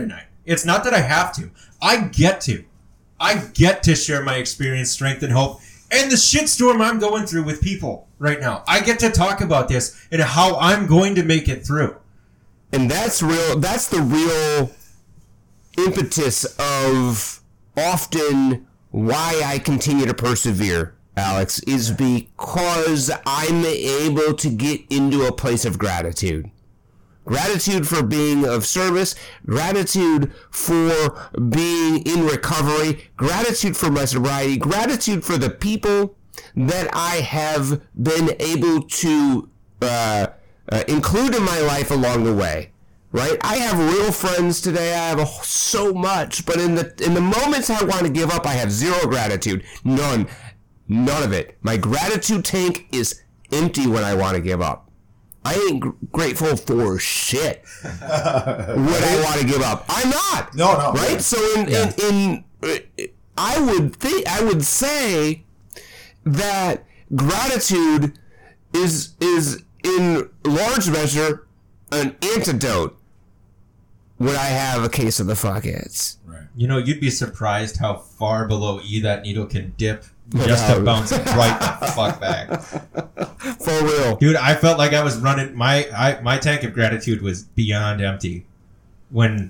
It's not that I have to. I get to share my experience, strength, and hope, and the shitstorm I'm going through with people right now. I get to talk about this and how I'm going to make it through. And that's the real impetus of often why I continue to persevere, Alex, is because I'm able to get into a place of gratitude. Gratitude for being of service, gratitude for being in recovery, gratitude for my sobriety, gratitude for the people that I have been able to include in my life along the way. Right? I have real friends today. I have so much, but in the moments I want to give up, I have zero gratitude. None of it. My gratitude tank is empty when I want to give up. I ain't grateful for shit when I want to give up. I'm not. No. Right? Yeah. So I would say that gratitude is in large measure an antidote when I have a case of the fuckheads. Right. You know, you'd be surprised how far below E that needle can dip just to bounce right the fuck back. For real. Dude, I felt like I was running, my tank of gratitude was beyond empty when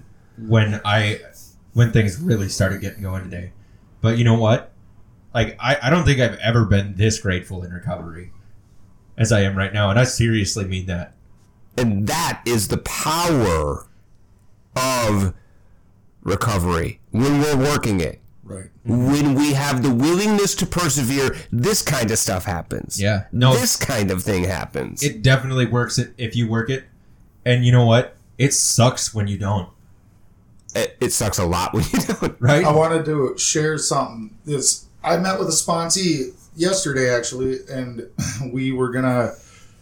things really started getting going today. But you know what? Like, I don't think I've ever been this grateful in recovery as I am right now. And I seriously mean that. And that is the power of recovery when we're working it. Right. When we have the willingness to persevere, this kind of stuff happens. Yeah. No. This kind of thing happens. It definitely works if you work it. And you know what? It sucks when you don't. It sucks a lot when you don't. Right? I wanted to share something. I met with a sponsee yesterday, actually, and we were going to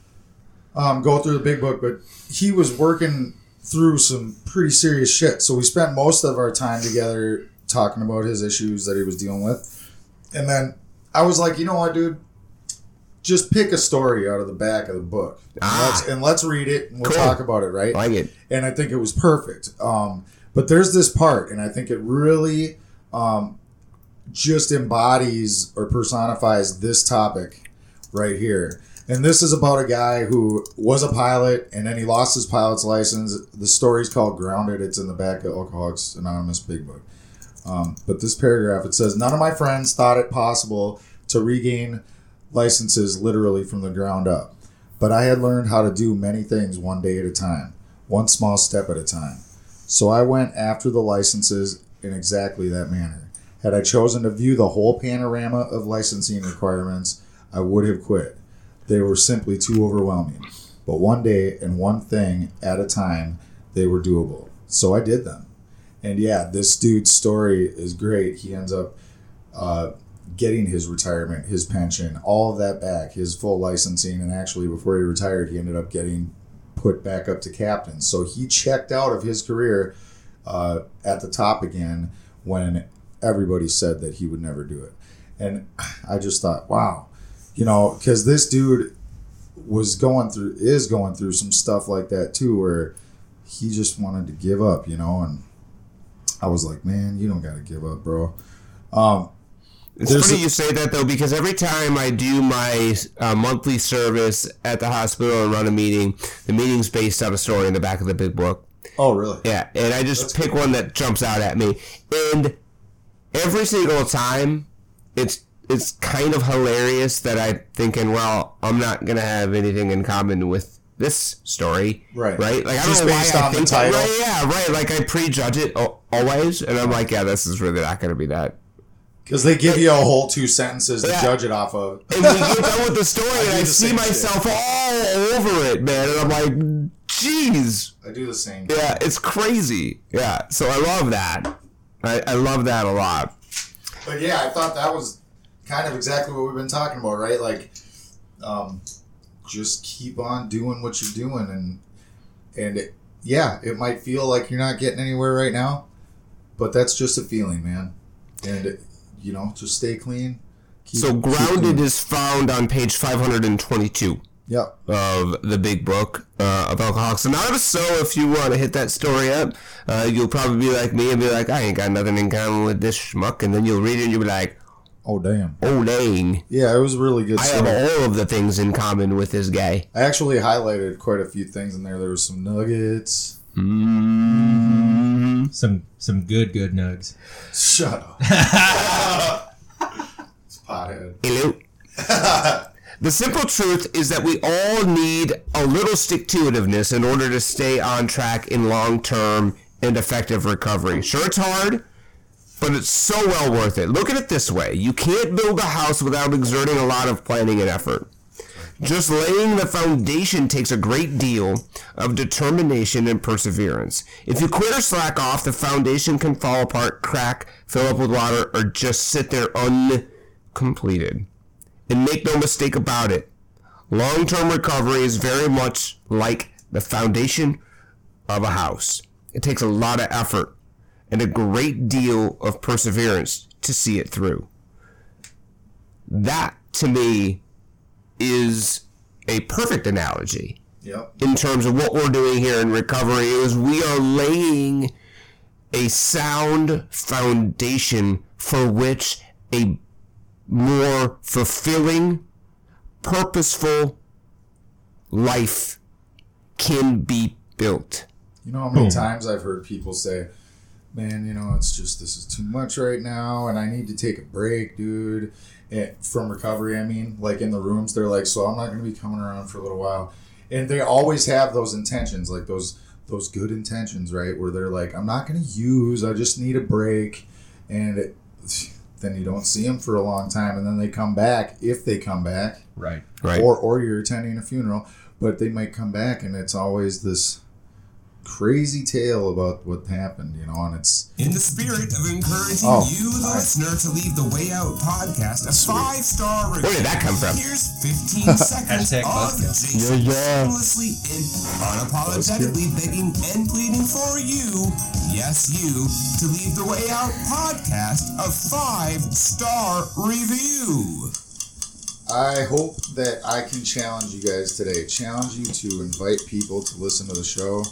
go through the big book, but he was working through some pretty serious shit. So we spent most of our time together talking about his issues that he was dealing with. And then I was like, you know what, dude? Just pick a story out of the back of the book. And let's read it and we'll talk about it, right? I like it. And I think it was perfect. But there's this part, and I think it really just embodies or personifies this topic right here. And this is about a guy who was a pilot, and then he lost his pilot's license. The story's called Grounded. It's in the back of Alcoholics Anonymous Big Book. But this paragraph, it says, none of my friends thought it possible to regain licenses literally from the ground up. But I had learned how to do many things one day at a time, one small step at a time. So I went after the licenses in exactly that manner. Had I chosen to view the whole panorama of licensing requirements, I would have quit. They were simply too overwhelming. But one day and one thing at a time, they were doable. So I did them. And yeah, this dude's story is great. He ends up getting his retirement, his pension, all of that back, his full licensing. And actually, before he retired, he ended up getting put back up to captain. So he checked out of his career at the top again when everybody said that he would never do it. And I just thought, wow. You know, because this dude is going through some stuff like that too, where he just wanted to give up, you know, and I was like, man, you don't got to give up, bro. It's funny you say that, though, because every time I do my monthly service at the hospital and run a meeting, the meeting's based on a story in the back of the big book. Oh, really? Yeah, and I just pick one that jumps out at me. And every single time, it's kind of hilarious that I'm thinking, well, I'm not going to have anything in common with this story. Right. Right? Like, I Just don't know why based I on the think title. that. Right, yeah, right. Like, I prejudge it always, and I'm like, yeah, this is really not going to be that. Because they give you a whole 2 sentences to judge it off of. And we get done with the story, and I the see same myself all over it, man. And I'm like, jeez. I do the same. Yeah, it's crazy. Yeah, so I love that. I love that a lot. But yeah, I thought that was kind of exactly what we've been talking about, right? Like, just keep on doing what you're doing. And it might feel like you're not getting anywhere right now, but that's just a feeling, man. And just stay clean. So Grounded is found on page 522. Yep. of the big book of Alcoholics Anonymous. So if you want to hit that story up, you'll probably be like me and be like, I ain't got nothing in common with this schmuck. And then you'll read it and you'll be like, Oh, damn. oh, dang. Yeah, it was really good I stuff. have all of the things in common with this guy. I actually highlighted quite a few things in there. There was some nuggets. Mm-hmm. Some good nugs. Shut up. It's pothead. Hello. The simple truth is that we all need a little stick-to-itiveness in order to stay on track in long-term and effective recovery. Sure, it's hard, but it's so well worth it. Look at it this way. You can't build a house without exerting a lot of planning and effort. Just laying the foundation takes a great deal of determination and perseverance. If you quit or slack off, the foundation can fall apart, crack, fill up with water, or just sit there uncompleted. And make no mistake about it, long-term recovery is very much like the foundation of a house. It takes a lot of effort and a great deal of perseverance to see it through. That, to me, is a perfect analogy. Yep. In terms of what we're doing here in recovery, is we are laying a sound foundation for which a more fulfilling, purposeful life can be built. You know how many times I've heard people say, man, you know, it's just, this is too much right now, and I need to take a break, dude. And from recovery, I mean, like in the rooms, they're like, so I'm not going to be coming around for a little while. And they always have those intentions, like those good intentions, right? Where they're like, I'm not going to use, I just need a break. And then you don't see them for a long time, and then they come back, if they come back. Right. Or you're attending a funeral, but they might come back, and it's always this crazy tale about what happened, you know, and it's... In the spirit of encouraging you, the listener, to leave the Way Out podcast a 5-star review. Where did that come from? Here's 15 seconds of Jason shamelessly and unapologetically begging and pleading for you, yes, you, to leave the Way Out podcast a 5-star review. I hope that I can challenge you guys today. Challenge you to invite people to listen to the show.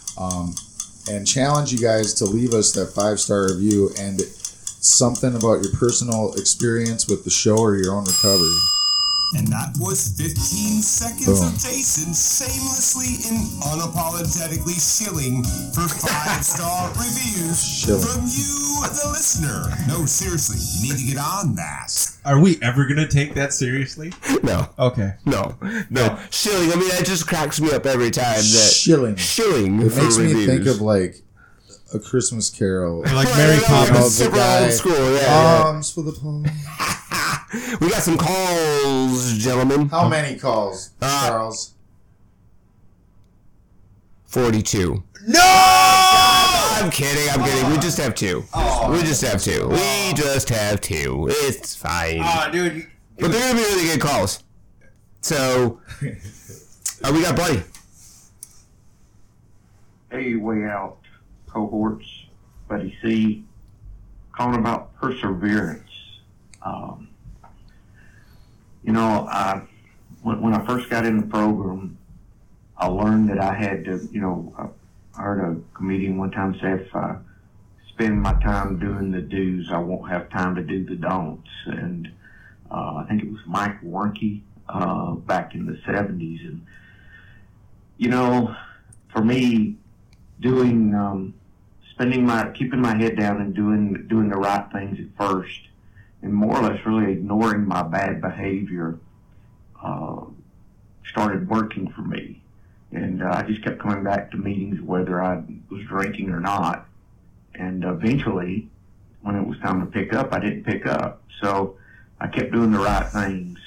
And challenge you guys to leave us that 5-star review and something about your personal experience with the show or your own recovery. And that was 15 seconds of Jason shamelessly and unapologetically shilling for 5-star reviews from you, the listener. No, seriously, you need to get on that. Are we ever going to take that seriously? No. Okay. No. Shilling, I mean, that just cracks me up every time. Shilling. It makes me think of, like, A Christmas Carol. Like Mary Poppins. Super old school, yeah. Arms for the poor. We got some calls, gentlemen. How many calls, Charles? 42. No! I'm kidding. We just have 2. We just have 2. It's fine. Dude. But they're going to be really good calls. So, we got Buddy. Hey, Way Out cohorts, Buddy C, calling about perseverance. You know, when I first got in the program, I learned that I had to, you know, I heard a comedian one time say, if I spend my time doing the do's, I won't have time to do the don'ts. And I think it was Mike Warnke back in the 70s. And, you know, for me, keeping my head down and doing the right things at first, and more or less really ignoring my bad behavior, started working for me. And I just kept coming back to meetings whether I was drinking or not. And eventually, when it was time to pick up, I didn't pick up. So I kept doing the right things.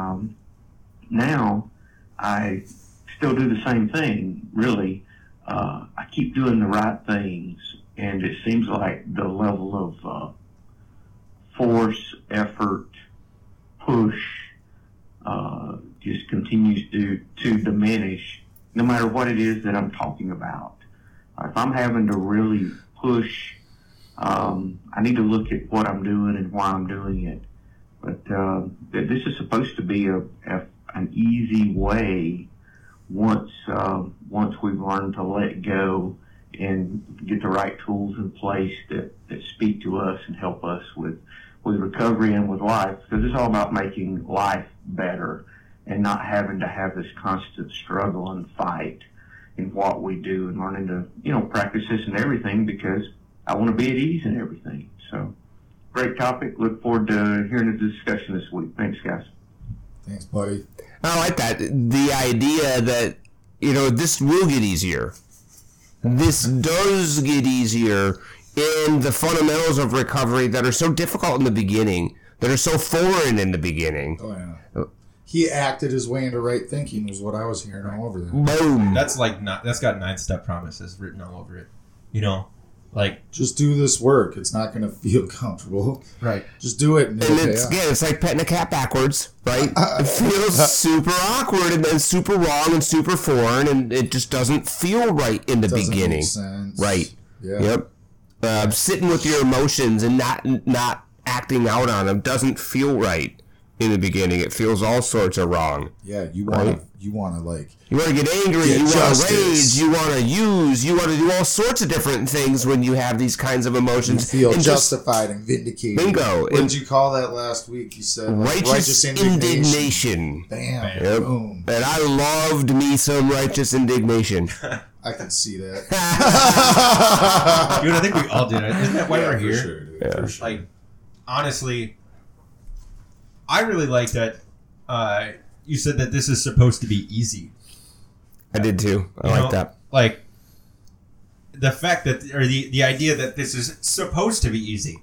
Now, I still do the same thing, really. I keep doing the right things, and it seems like the level of force, effort, push just continues to diminish, no matter what it is that I'm talking about. If I'm having to really push, I need to look at what I'm doing and why I'm doing it. But this is supposed to be a an easy way once we've learned to let go and get the right tools in place that speak to us and help us with recovery and with life, because it's all about making life better and not having to have this constant struggle and fight in what we do, and learning to, practice this in everything, because I want to be at ease in everything. So, great topic. Look forward to hearing the discussion this week. Thanks, guys. Thanks, buddy. I like that. The idea that, this will get easier. This does get easier in the fundamentals of recovery that are so difficult in the beginning, that are so foreign in the beginning. Oh, yeah. He acted his way into right thinking was what I was hearing all over there. Boom. That's got 9-step promises written all over it. Just do this work. It's not going to feel comfortable. Right. Just do it. And it's like petting a cat backwards, right? It feels super awkward and then super wrong and super foreign, and it just doesn't feel right in the beginning. Make sense. Right. Yeah. Yep. Sitting with your emotions and not acting out on them doesn't feel right in the beginning. It feels all sorts of wrong. Yeah, you want to you want to get angry, you want to rage, you want to do all sorts of different things when you have these kinds of emotions. You feel justified and vindicated. Bingo. What did you call that last week? You said righteous indignation. Bam. Yep. Boom. And I loved me some righteous indignation. I can see that. Dude, I think we all did. Isn't that why we're here? For sure, dude. Yeah. For sure. Like, honestly, I really like that you said that this is supposed to be easy. I did too. I like that. Like, the fact that, or the idea that this is supposed to be easy.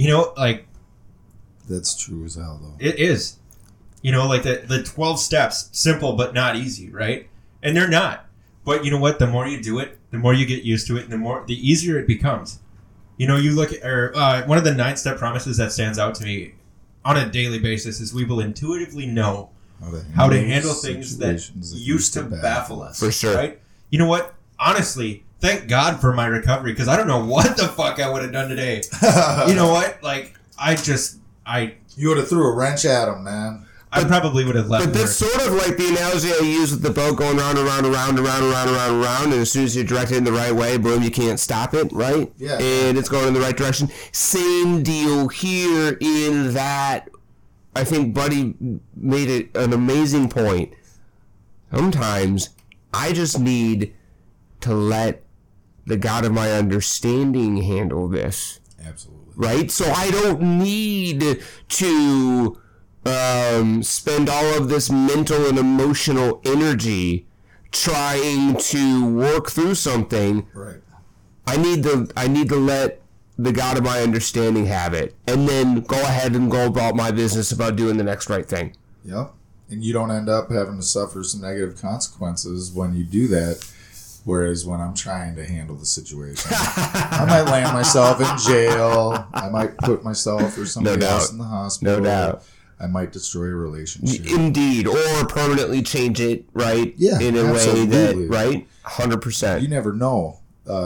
That's true as hell, though. It is. Like the 12 steps, simple but not easy, right? And they're not. But you know what? The more you do it, the more you get used to it, and the easier it becomes. You look at, one of the 9-step promises that stands out to me on a daily basis is we will intuitively know how to handle things that used to baffle us. For sure. Right? You know what? Honestly, thank God for my recovery, because I don't know what the fuck I would have done today. You know what? Like, You would have threw a wrench at him, man. I probably would have left. But that's sort of like the analogy I use with the boat going round and round and round and round and round and round and round, and as soon as you direct it in the right way, boom, you can't stop it, right? Yeah. And it's going in the right direction. Same deal here in that I think Buddy made an amazing point. Sometimes I just need to let the God of my understanding handle this. Absolutely. Right? So I don't need to spend all of this mental and emotional energy trying to work through something. Right. I need to let the God of my understanding have it, and then go ahead and go about my business about doing the next right thing. Yep. And you don't end up having to suffer some negative consequences when you do that. Whereas when I'm trying to handle the situation, I might land myself in jail. I might put myself or somebody else in the hospital. No doubt. I might destroy a relationship. Indeed. Or permanently change it, right? Yeah, in a absolutely. way that, right? 100%. You never know.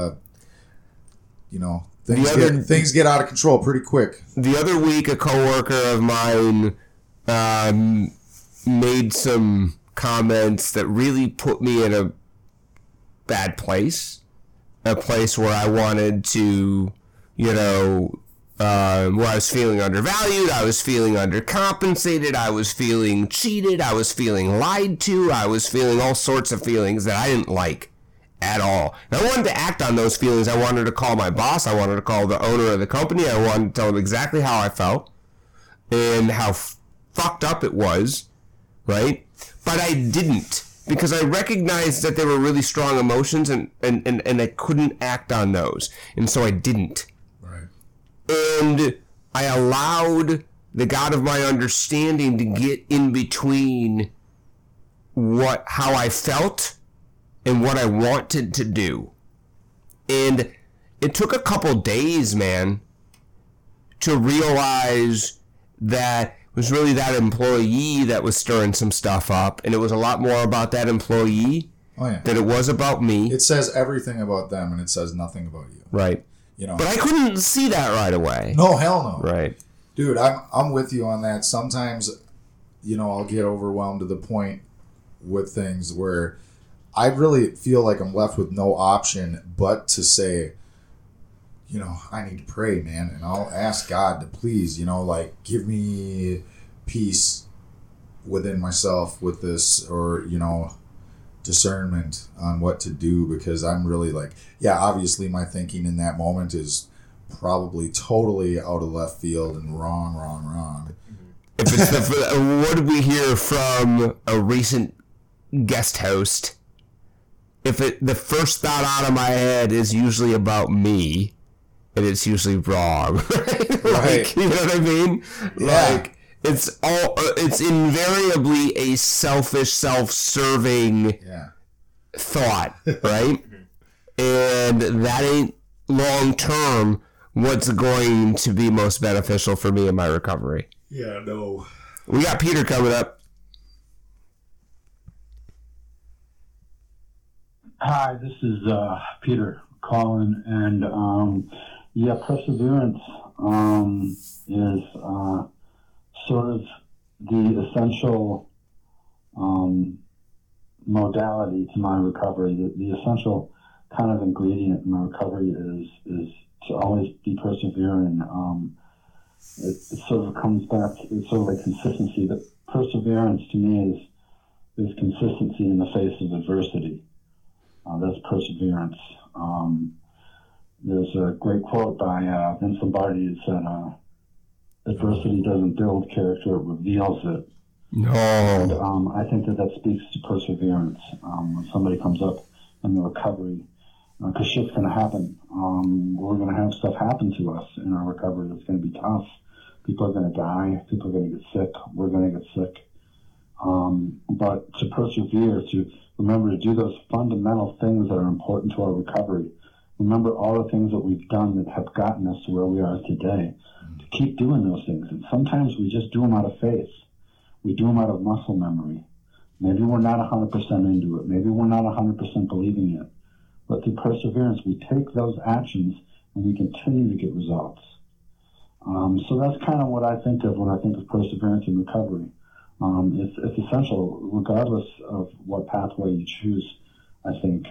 Things get out of control pretty quick. The other week, a coworker of mine made some comments that really put me in a bad place. A place where I wanted to, where I was feeling undervalued, I was feeling undercompensated, I was feeling cheated, I was feeling lied to, I was feeling all sorts of feelings that I didn't like at all. And I wanted to act on those feelings. I wanted to call my boss, I wanted to call the owner of the company, I wanted to tell him exactly how I felt and how fucked up it was, right? But I didn't, because I recognized that there were really strong emotions and I couldn't act on those. And so I didn't. And I allowed the God of my understanding to get in between how I felt and what I wanted to do. And it took a couple days, man, to realize that it was really that employee that was stirring some stuff up, and it was a lot more about that employee than it was about me. It says everything about them, and it says nothing about you. Right. But I couldn't see that right away. No, hell no. Right. Dude, I'm with you on that. Sometimes I'll get overwhelmed to the point with things where I really feel like I'm left with no option but to say, I need to pray, man. And I'll ask God to please, give me peace within myself with this, or, discernment on what to do, because I'm really obviously my thinking in that moment is probably totally out of left field and wrong. If it's what did we hear from a recent guest host? If the first thought out of my head is usually about me, and it's usually wrong, right? You know what I mean? Yeah. It's invariably a selfish, self-serving thought, right? And that ain't long term what's going to be most beneficial for me in my recovery. Yeah, no. We got Peter coming up. Hi, this is Peter calling, and perseverance is sort of the essential modality to my recovery. The essential kind of ingredient in my recovery is to always be persevering. It sort of comes back, it's sort of like consistency. But perseverance to me is consistency in the face of adversity. That's perseverance. There's a great quote by Vince Lombardi that said, adversity doesn't build character, it reveals it. No. And I think that speaks to perseverance. When somebody comes up in the recovery, because shit's going to happen. We're going to have stuff happen to us in our recovery. It's going to be tough. People are going to die. People are going to get sick. We're going to get sick. But to persevere, to remember to do those fundamental things that are important to our recovery. Remember all the things that we've done that have gotten us to where we are today. To keep doing those things. And sometimes we just do them out of faith. We do them out of muscle memory. Maybe we're not 100% into it. Maybe we're not 100% believing it. But through perseverance, we take those actions and we continue to get results. So that's kind of what I think of when I think of perseverance in recovery. It's essential, regardless of what pathway you choose, I think,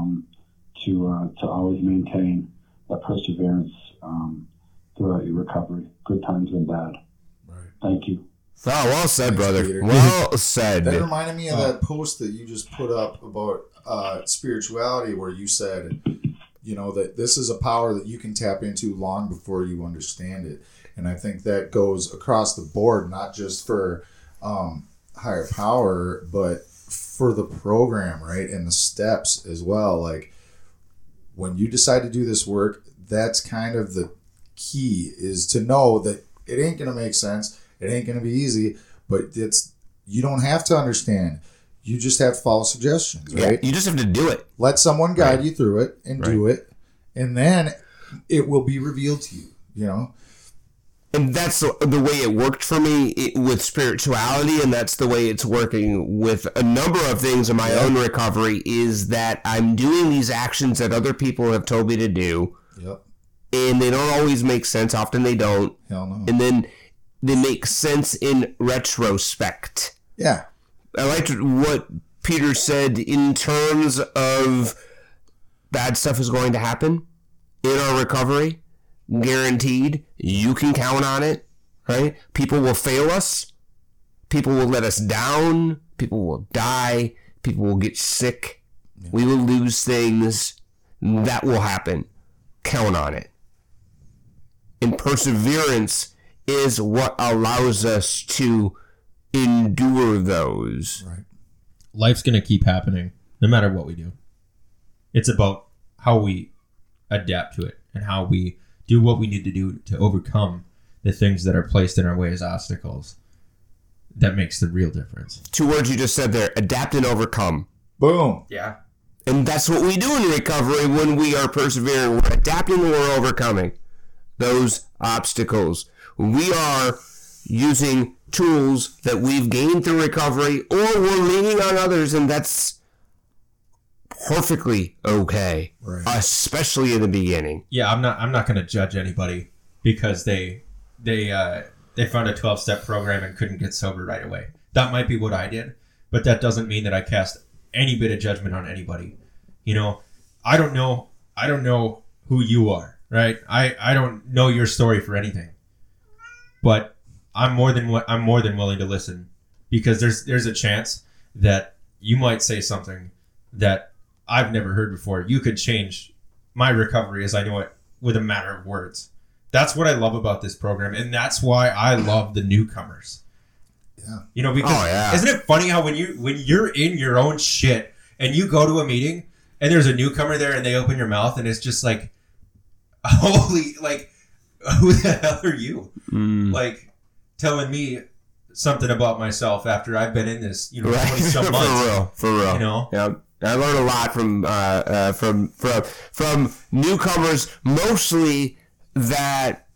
to always maintain that perseverance throughout your recovery, good times and bad. Right. Thank you. Oh, well said, Thanks, brother. Peter. Well said. That reminded me of that post that you just put up about spirituality, where you said, that this is a power that you can tap into long before you understand it. And I think that goes across the board, not just for higher power, but for the program, right? And the steps as well. Like, when you decide to do this work, that's kind of the key, is to know that it ain't going to make sense. It ain't going to be easy, but you don't have to understand. You just have to follow suggestions, right? You just have to do it. Let someone guide you through it and do it, and then it will be revealed to you, And that's the way it worked for me with spirituality, and that's the way it's working with a number of things in my own recovery, is that I'm doing these actions that other people have told me to do, and they don't always make sense. Often they don't. Hell no. And then they make sense in retrospect. Yeah. I liked what Peter said in terms of bad stuff is going to happen in our recovery. Guaranteed. You can count on it, right? People will fail us. People will let us down. People will die. People will get sick. Yeah. We will lose things. That will happen. Count on it. And perseverance is what allows us to endure those. Right. Life's going to keep happening no matter what we do. It's about how we adapt to it and how we do what we need to do to overcome the things that are placed in our way as obstacles. That makes the real difference. 2 words you just said there: adapt and overcome. Boom. Yeah. And that's what we do in recovery when we are persevering. We're adapting and we're overcoming those obstacles. We are using tools that we've gained through recovery, or we're leaning on others, and that's perfectly okay, right. Especially in the beginning. Yeah, I'm not going to judge anybody because they found a 12-step program and couldn't get sober right away. that might be what I did, but that doesn't mean that I cast any bit of judgment on anybody. You know, I don't know who you are, right? I don't know your story for anything, but I'm more than willing to listen, because there's a chance that you might say something that I've never heard before. You could change my recovery as I know it with a matter of words. That's what I love about this program, and that's why I love the newcomers. Yeah. You know, because isn't it funny how when you're in your own shit and you go to a meeting and there's a newcomer there and they open your mouth and it's just like, holy, like, who the hell are you? Like, telling me something about myself after I've been in this, 20-some months. For real. You know? Yeah. I learned a lot from newcomers, mostly that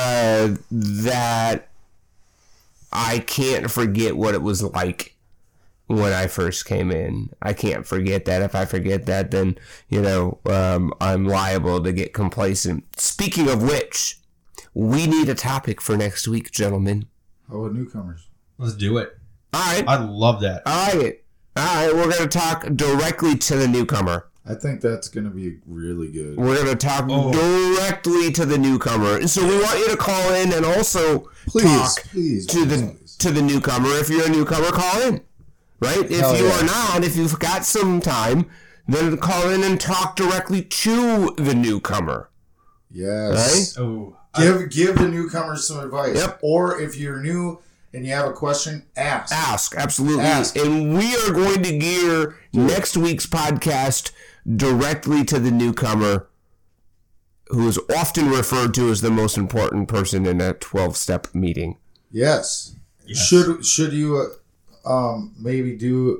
I can't forget what it was like when I first came in. I can't forget that. If I forget that, then, I'm liable to get complacent. Speaking of which, we need a topic for next week, gentlemen. How about newcomers? Let's do it. All right. I love that. All right, we're going to talk directly to the newcomer. I think that's going to be really good. We're going to talk directly to the newcomer. So we want you to call in and also talk to the newcomer. If you're a newcomer, call in. Right? If you are not, if you've got some time, then call in and talk directly to the newcomer. Yes. Right? Oh, Give the newcomers some advice. Yep. Or if you're new and you have a question, ask. Absolutely. Ask. And we are going to gear next week's podcast directly to the newcomer, who is often referred to as the most important person in a 12-step meeting. Yes. Should you maybe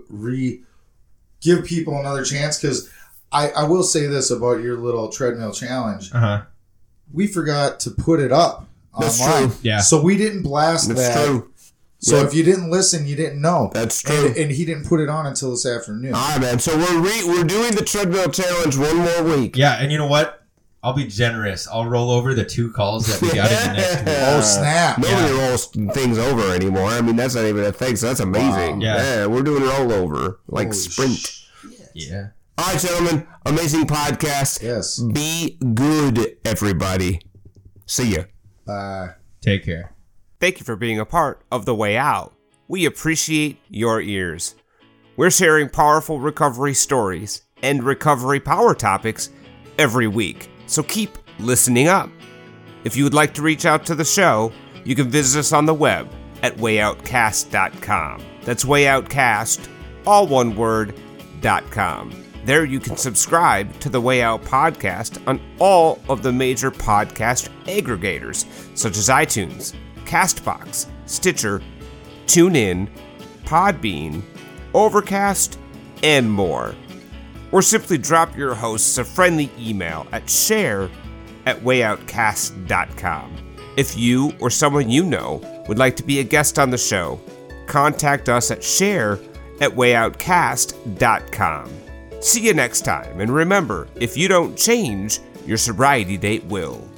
give people another chance? Because I will say this about your little treadmill challenge. Uh-huh. We forgot to put it up That's online. true. Yeah. So we didn't blast That's that. true. So Yep. if you didn't listen, you didn't know. That's true. And he didn't put it on until this afternoon. All right, man. So we're doing the treadmill challenge one more week. Yeah, and you know what? I'll be generous. I'll roll over the 2 calls that we got in the next week. Oh, snap. Nobody rolls things over anymore. I mean, that's not even a thing, so that's amazing. Wow. Yeah. We're doing rollover, like Holy sprint. Yeah. All right, gentlemen. Amazing podcast. Yes. Be good, everybody. See ya. Bye. Take care. Thank you for being a part of The Way Out. We appreciate your ears. We're sharing powerful recovery stories and recovery power topics every week, so keep listening up. If you would like to reach out to the show, you can visit us on the web at wayoutcast.com. That's wayoutcast, all one word, .com. There you can subscribe to the Way Out podcast on all of the major podcast aggregators, such as iTunes, CastBox, Stitcher, TuneIn, Podbean, Overcast, and more. Or simply drop your hosts a friendly email at share@wayoutcast.com. If you or someone you know would like to be a guest on the show, contact us at share@wayoutcast.com. See you next time, and remember, if you don't change, your sobriety date will.